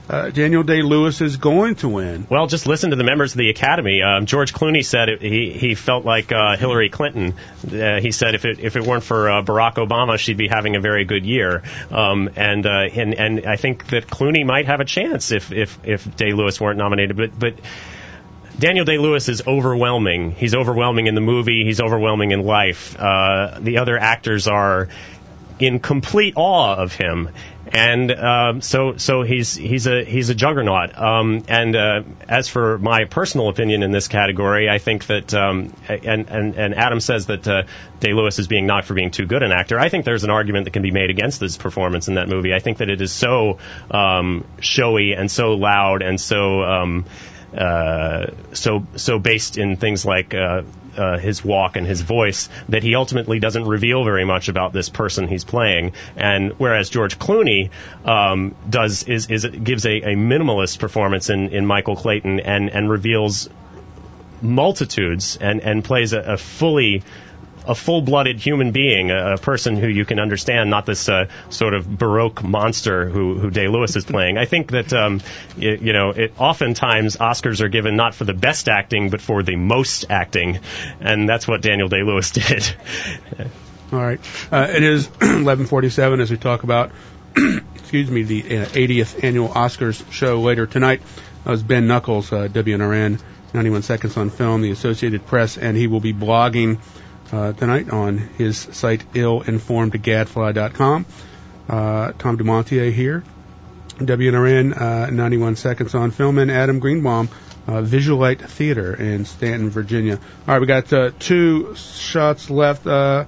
uh, Daniel Day-Lewis is going to win. Well, just listen to the members of the Academy. Um, George Clooney said it, he he felt like uh, Hillary Clinton. Uh, he said if it if it weren't for uh, Barack Obama, she'd be having a very good year. Um, and uh, and and I think that Clooney might have a chance if if if Day-Lewis weren't nominated. But but. Daniel Day-Lewis is overwhelming. He's overwhelming in the movie. He's overwhelming in life. Uh, the other actors are in complete awe of him, and um, so so he's he's a he's a juggernaut. Um, and uh, as for my personal opinion in this category, I think that um, and and and Adam says that uh, Day-Lewis is being knocked for being too good an actor. I think there's an argument that can be made against his performance in that movie. I think that it is so um, showy and so loud and so. Um, Uh, so so based in things like uh, uh, his walk and his voice that he ultimately doesn't reveal very much about this person he's playing. And whereas George Clooney um, does is is gives a, a minimalist performance in, in Michael Clayton and and reveals multitudes and and plays a, a fully a full-blooded human being, a, a person who you can understand, not this uh, sort of Baroque monster who, who Day-Lewis is playing. I think that, um, you, you know, it, oftentimes Oscars are given not for the best acting, but for the most acting, and that's what Daniel Day-Lewis did. All right. Uh, it is eleven forty-seven as we talk about, excuse me, the uh, eightieth annual Oscars show later tonight. That was Ben Knuckles, uh, W N R N, ninety-one Seconds on Film, the Associated Press, and he will be blogging Uh, tonight on his site ill informed gadfly dot com. Uh, Tom DeMontier here, W N R N, uh, ninety-one Seconds on Film, and Adam Greenbaum, uh, Visualite Theater in Stanton, Virginia. All right, we got uh, two shots left. Uh,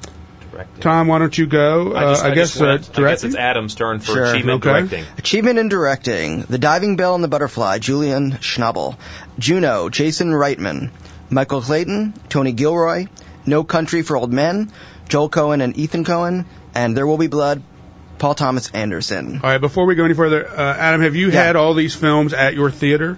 Tom, why don't you go? I, just, uh, I, I guess, uh, I guess it's Adam's turn for Sure. achievement Okay. directing. Achievement in directing: The Diving Bell and the Butterfly, Julian Schnabel. Juno, Jason Reitman. Michael Clayton, Tony Gilroy. No Country for Old Men, Joel Cohen and Ethan Cohen, and There Will Be Blood, Paul Thomas Anderson. All right, before we go any further, uh, Adam, have you Yeah. had all these films at your theater?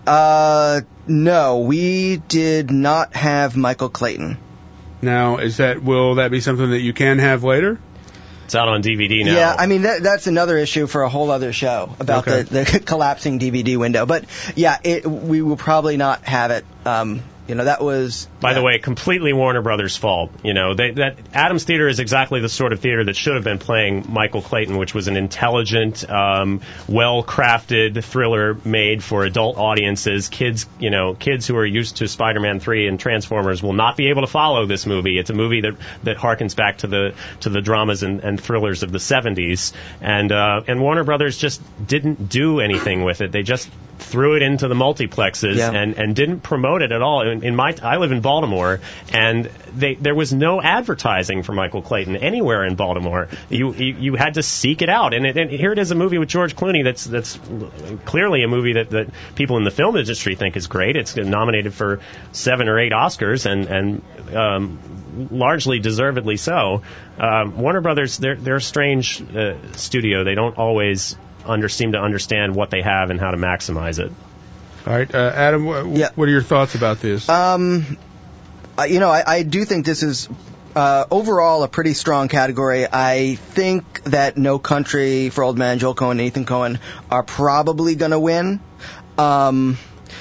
Uh, no, we did not have Michael Clayton. Now, is that will that be something that you can have later? It's out on D V D now. Yeah, I mean, that, that's another issue for a whole other show about Okay. the, the collapsing D V D window. But, yeah, it, we will probably not have it. Um, you know, that was... By yeah. the way, completely Warner Brothers' fault. You know, they, that Adams Theater is exactly the sort of theater that should have been playing Michael Clayton, which was an intelligent, um, well-crafted thriller made for adult audiences. Kids, you know, kids who are used to Spider-Man three and Transformers will not be able to follow this movie. It's a movie that that harkens back to the to the dramas and, and thrillers of the seventies, and uh, and Warner Brothers just didn't do anything with it. They just threw it into the multiplexes Yeah. and, and didn't promote it at all. In, in my, I live in Baltimore, and they, there was no advertising for Michael Clayton anywhere in Baltimore. You you, you had to seek it out, and, it, and here it is, a movie with George Clooney that's that's clearly a movie that, that people in the film industry think is great. It's nominated for seven or eight Oscars, and and um, largely deservedly so. Um, Warner Brothers, they're they're a strange uh, studio. They don't always under seem to understand what they have and how to maximize it. All right, uh, Adam, wh- Yeah. what are your thoughts about this? Um, I- you know, I, I do think this is uh, overall a pretty strong category. I think that No Country for Old Men, Joel Cohen, and Ethan Cohen are probably going to win. Um,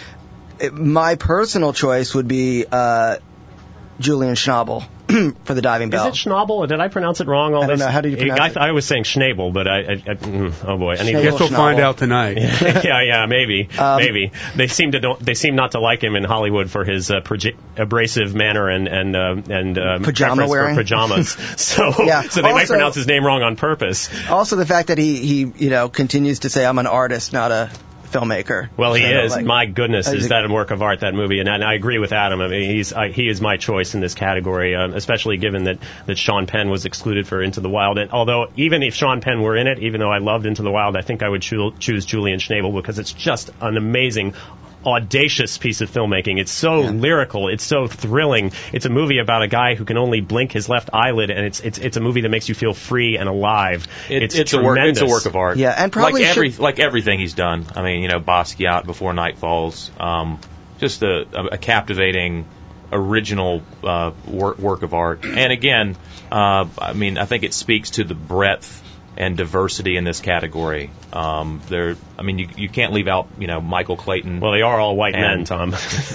it, my personal choice would be uh, Julian Schnabel for The Diving Bell. Is it Schnabel? Did I pronounce it wrong? All I don't this? know. How did you pronounce I, it? I was saying Schnabel, but I, I, I mm, oh boy, I need I to guess we'll Schnabel. find out tonight. yeah, yeah, maybe, Um, maybe they seem to don't, they seem not to like him in Hollywood for his uh, proje- abrasive manner and and uh, and um, Pajama preference wearing? for pajamas. So Yeah. so they might Also- pronounce his name wrong on purpose. Also, the fact that he, he, you know, continues to say, I'm an artist, not a filmmaker. Well, he You know, is. like- My goodness, I is think- that a work of art? That movie, and, and I agree with Adam. I mean, he's I, he is my choice in this category, um, especially given that that Sean Penn was excluded for Into the Wild. And although even if Sean Penn were in it, even though I loved Into the Wild, I think I would choo- choose Julian Schnabel because it's just an amazing, audacious piece of filmmaking. It's so Yeah. lyrical. It's so thrilling. It's a movie about a guy who can only blink his left eyelid, and it's it's it's a movie that makes you feel free and alive. It, it's it's a work. It's a tremendous. work of art. Yeah, and probably like every should- like everything he's done. I mean, you know, Basquiat, Before Night Falls. Um, just a, a, a captivating, original uh, work work of art. And again, uh, I mean, I think it speaks to the breadth and diversity in this category. Um, there, I mean, you, you can't leave out, you know, Michael Clayton. Well, they are all white and, men, Tom.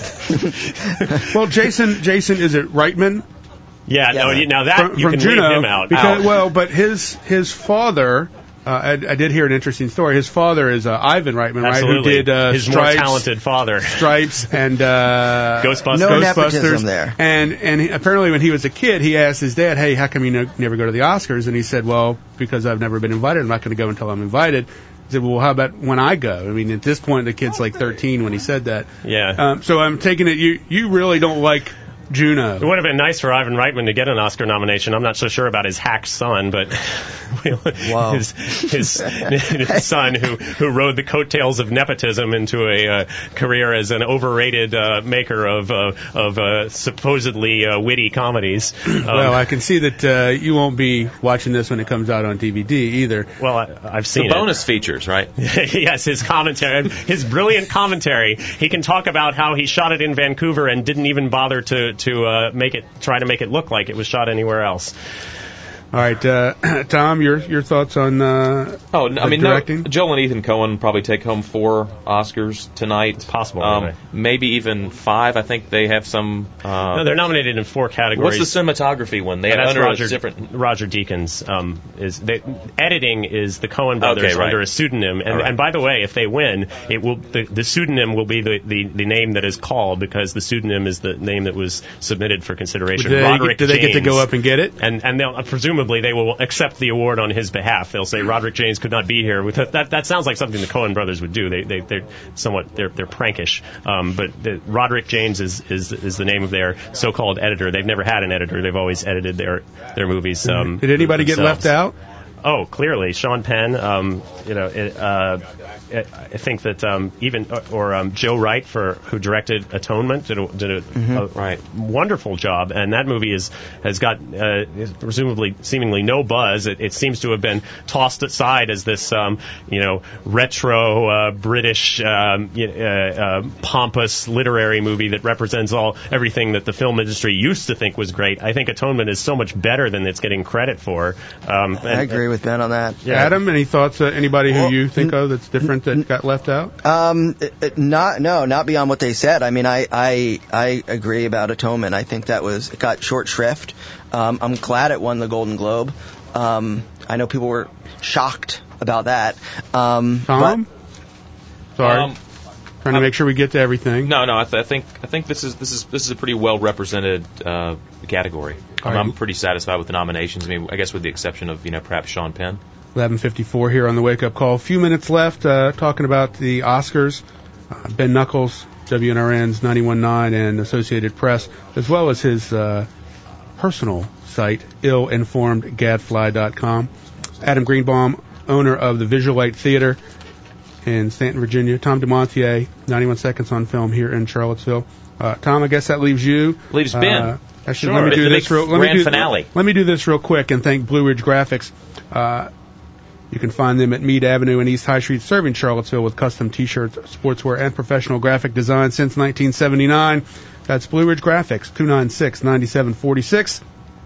Well, Jason, Jason, is it Reitman? Yeah, Yeah. no, you, now that From, you from can Juno, leave him out. because Out. well, but his his father. Uh, I, I did hear an interesting story. His father is uh, Ivan Reitman, right? Who Absolutely. did uh, his Stripes, more talented father. Stripes and uh, Ghostbusters. No Ghostbusters. nepotism there. And and he, apparently when he was a kid, he asked his dad, "Hey, how come you no, never go to the Oscars?" And he said, "Well, because I've never been invited. I'm not going to go until I'm invited." He said, "Well, how about when I go?" I mean, at this point, the kid's like thirteen when he said that. Yeah. Um, so I'm taking it you you really don't like Juno. It would have been nice for Ivan Reitman to get an Oscar nomination. I'm not so sure about his hack son, but Wow. his, his, his son who, who rode the coattails of nepotism into a uh, career as an overrated uh, maker of uh, of uh, supposedly uh, witty comedies. Um, Well, I can see that uh, you won't be watching this when it comes out on D V D either. well, I, I've seen The bonus features, right? it. Yes, his commentary, his brilliant commentary. He can talk about how he shot it in Vancouver and didn't even bother to to uh, make it try to make it look like it was shot anywhere else. All right, uh, Tom, your your thoughts on uh, Oh, I the mean, no, directing? Joel and Ethan Coen probably take home four Oscars tonight. It's possible, Um, really. maybe even five. I think they have some. Uh, No, they're nominated in four categories. what's the cinematography one? They And have that's under Roger, a different. Roger Deakins. Um, is they, editing is the Coen brothers Okay, right. under a pseudonym, and, All right. and by the way, if they win, it will the, the pseudonym will be the, the, the name that is called because the pseudonym is the name that was submitted for consideration. Do they, Roderick do they get to James. go up and get it? And and they'll uh, presumably they will accept the award on his behalf. They'll say Roderick James could not be here. With that, that, that sounds like something the Coen brothers would do. They they they're somewhat they're they're prankish. Um, but the, Roderick James is, is is the name of their so-called editor. They've never had an editor. They've always edited their their movies. Um, Did anybody get themselves. left out? Oh, clearly, Sean Penn. Um, you know, it, uh, I think that um, even or um, Joe Wright, for who directed Atonement, did a, did a, Mm-hmm. a Right. wonderful job, and that movie is has got uh, presumably seemingly no buzz. It, it seems to have been tossed aside as this um, you know retro uh, British um, y- uh, uh, pompous literary movie that represents all everything that the film industry used to think was great. I think Atonement is so much better than it's getting credit for. Um, I agree with Ben on that. Yeah. Adam, any thoughts? Uh, anybody who Well, you think of that's different that got left out? Um, it- it- not no, not beyond what they said. I mean, I I, I agree about Atonement. I think that was it got short shrift. Um, I'm glad it won the Golden Globe. Um, I know people were shocked about that. Um, Tom? Sorry, Um, trying to make sure we get to everything. No, no. I, th- I think I think this is this is this is a pretty well represented uh, category. All I'm, right. I'm pretty satisfied with the nominations. I mean, I guess with the exception of you know perhaps Sean Penn. eleven fifty-four here on the Wake Up Call. A few minutes left uh, talking about the Oscars. Uh, Ben Knuckles, W N R N's ninety-one point nine and Associated Press, as well as his uh, personal site, ill informed gadfly dot com. Adam Greenbaum, owner of the Visualite Theater in Stanton, Virginia. Tom DeMontier, ninety-one Seconds on Film here in Charlottesville. Uh, Tom, I guess that leaves you. Leaves Ben. Uh, actually, Sure. let me do The this big real. Let me grand do, finale. Let me do this real quick and thank Blue Ridge Graphics. Uh, you can find them at Meade Avenue and East High Street, serving Charlottesville with custom T-shirts, sportswear, and professional graphic design since nineteen seventy-nine. That's Blue Ridge Graphics, two nine six, nine seven four six,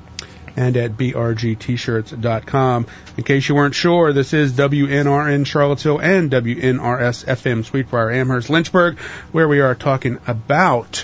and at b r g t shirts dot com. In case you weren't sure, this is W N R N Charlottesville and W N R S F M Sweetbriar, Amherst, Lynchburg, where we are talking about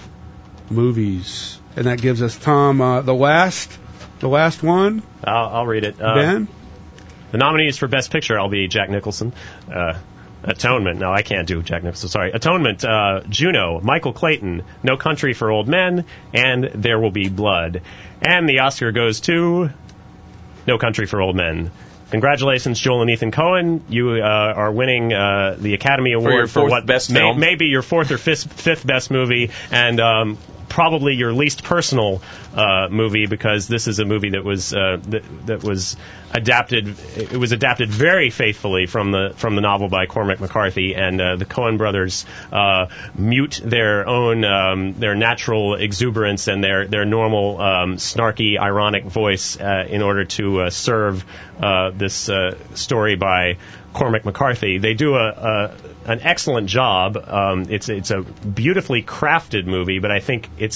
movies. And that gives us, Tom, uh, the last, the last one. I'll, I'll read it. Uh, Ben? The nominees for Best Picture, I'll be Jack Nicholson. Uh, Atonement. No, I can't do Jack Nicholson. Sorry. Atonement, uh, Juno, Michael Clayton, No Country for Old Men, and There Will Be Blood. And the Oscar goes to No Country for Old Men. Congratulations, Joel and Ethan Coen. You uh, are winning uh, the Academy Award your for fourth what best may, film. may be your fourth or fifth, fifth best movie, and um, probably your least personal uh, movie, because this is a movie that was uh, that, that was adapted. It was adapted very faithfully from the from the novel by Cormac McCarthy, and uh, the Coen brothers uh, mute their own um, their natural exuberance and their their normal um, snarky, ironic voice uh, in order to uh, serve uh, this uh, story by Cormac McCarthy. They do a, a an excellent job. Um, it's it's a beautifully crafted movie, but I think it's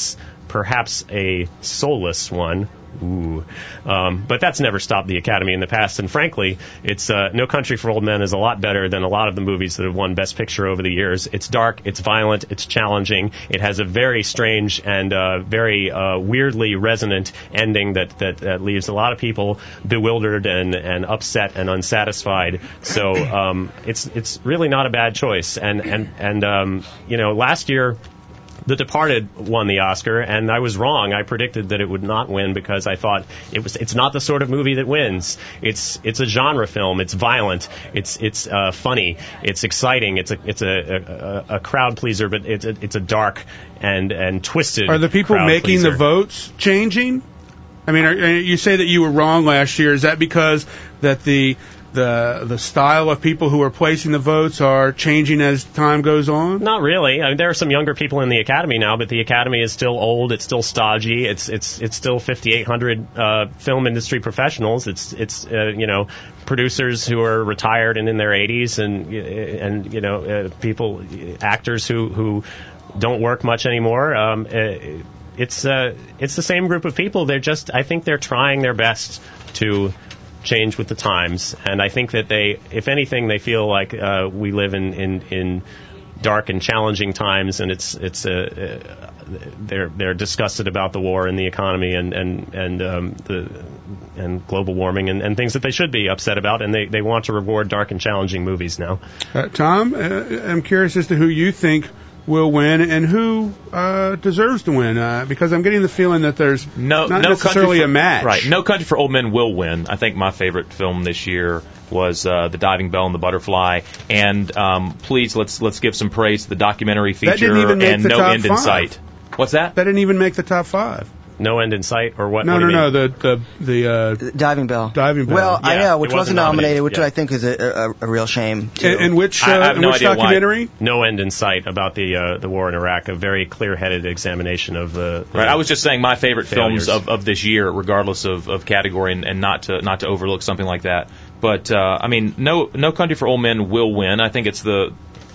perhaps a soulless one. Ooh. Um, but that's never stopped the Academy in the past, and frankly, it's uh, No Country for Old Men is a lot better than a lot of the movies that have won Best Picture over the years. It's dark, it's violent, it's challenging. It has a very strange and uh, very uh, weirdly resonant ending that, that, that leaves a lot of people bewildered and, and upset and unsatisfied. So um, it's it's really not a bad choice. And and and um, you know, last year, The Departed won the Oscar, and I was wrong. I predicted that it would not win because I thought it was. It's not the sort of movie that wins. It's it's a genre film. It's violent. It's it's uh, funny. It's exciting. It's a it's a, a, a crowd pleaser, but it's a, it's a dark and and twisted. Are the people crowd making pleaser. the votes changing? I mean, are, you say that you were wrong last year. Is that because that the the the style of people who are placing the votes are changing as time goes on? Not really. I mean, there are some younger people in the Academy now, but the Academy is still old. It's still stodgy. It's it's it's still fifty-eight hundred uh, film industry professionals. It's it's uh, you know producers who are retired and in their eighties, and and you know uh, people actors who who don't work much anymore. Um, uh, it's uh, it's the same group of people. They're just I think they're trying their best to change with the times, and I think that they, if anything, they feel like uh, we live in, in, in dark and challenging times, and it's it's uh, uh, they're they're disgusted about the war and the economy and and and um, the and global warming and, and things that they should be upset about, and they, they want to reward dark and challenging movies now. Uh, Tom, uh, I'm curious as to who you think will win and who uh, deserves to win, uh, because I'm getting the feeling that there's no, not no necessarily for, a match. Right. No Country for Old Men will win. I think my favorite film this year was uh, The Diving Bell and the Butterfly. And um, please, let's let's give some praise to the documentary feature That didn't even make and the No top End in five. Sight. What's that? That didn't even make the top five. No End in Sight, or what? No, what do no, you no. mean? The the the uh, Diving Bell. Diving Bell. Well, I Yeah, know, which it wasn't wasn't nominated, nominated, which yeah. I think is a, a, a real shame. Too. in, in which uh, I- I have in no which idea why. documentary? No End in Sight, about the uh, the war in Iraq, a very clear-headed examination of the. the Right. I was just saying my favorite failures. films of, of this year, regardless of, of category, and, and not to not to overlook something like that. But uh, I mean, No No Country for Old Men will win. I think it's the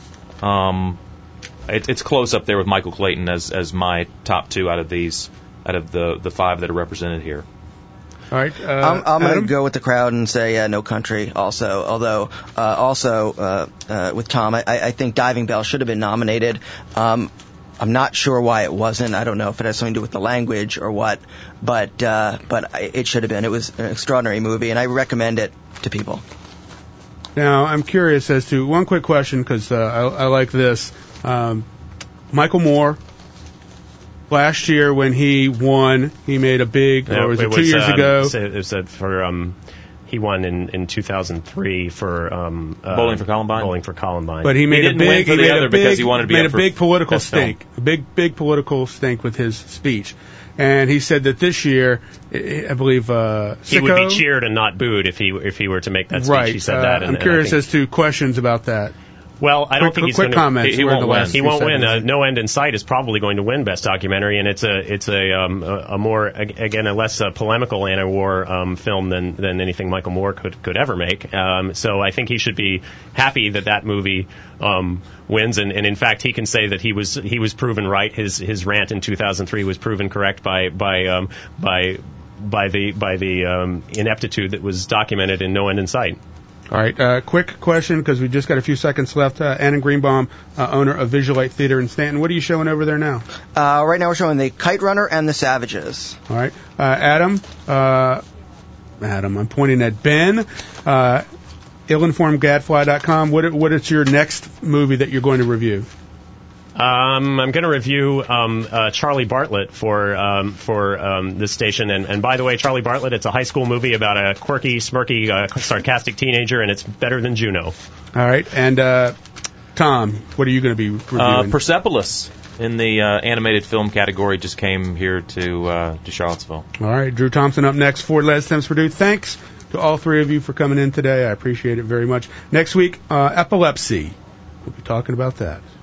um, it, it's close up there with Michael Clayton as as my top two out of these out of the the five that are represented here. All right. Uh, I'm, I'm going Adam? to go with the crowd and say uh, No Country also, although uh, also uh, uh, with Tom, I, I think Diving Bell should have been nominated. Um, I'm not sure why it wasn't. I don't know if it has something to do with the language or what, but uh, but it should have been. It was an extraordinary movie, and I recommend it to people. Now, I'm curious as to one quick question, because uh, I, I like this. Um, Michael Moore, last year when he won, he made a big, or was it, two years um, ago? It was uh, for um, he won in, in two thousand three for um, uh, Bowling for Columbine? Bowling for Columbine. But he made a didn't win big, for he the made other a big, because he wanted to be made up a for big political best film. stink, a big, big political stink with his speech. And he said that this year, I I believe, uh, he would Sicko- be cheered and not booed if he if he were to make that speech. Right. He said uh, that. And, I'm and I curious think- as to questions about that. Well, I don't Quick- think he's quick going to. comments. He- he We're in won't the win. last He few won't win. seconds. Uh, No End in Sight is probably going to win Best Documentary, and it's a it's a um, a, a more again a less uh, polemical anti-war um, film than than anything Michael Moore could could ever make. Um, so I think he should be happy that that movie um, wins, and, and in fact he can say that he was he was proven right. His his rant in two thousand three was proven correct by by um, by by the by the um, ineptitude that was documented in No End in Sight. All right, uh, quick question, because we just got a few seconds left. Uh, Anna Greenbaum, uh, owner of Visualite Theater in Stanton. What are you showing over there now? Uh, right now we're showing The Kite Runner and The Savages. All right. Uh, Adam, uh, Adam, I'm pointing at Ben, uh, ill informed gadfly dot com. What, what is your next movie that you're going to review? Um, I'm going to review um, uh, Charlie Bartlett for um, for um, this station, and, and by the way, Charlie Bartlett, it's a high school movie about a quirky, smirky, uh, sarcastic teenager, and it's better than Juno. All right, and uh, Tom, what are you going to be reviewing? Uh, Persepolis in the uh, animated film category just came here to uh, to Charlottesville. All right, Drew Thompson up next for Les Thames Purdue. Thanks to all three of you for coming in today. I appreciate it very much. Next week, uh, epilepsy. We'll be talking about that.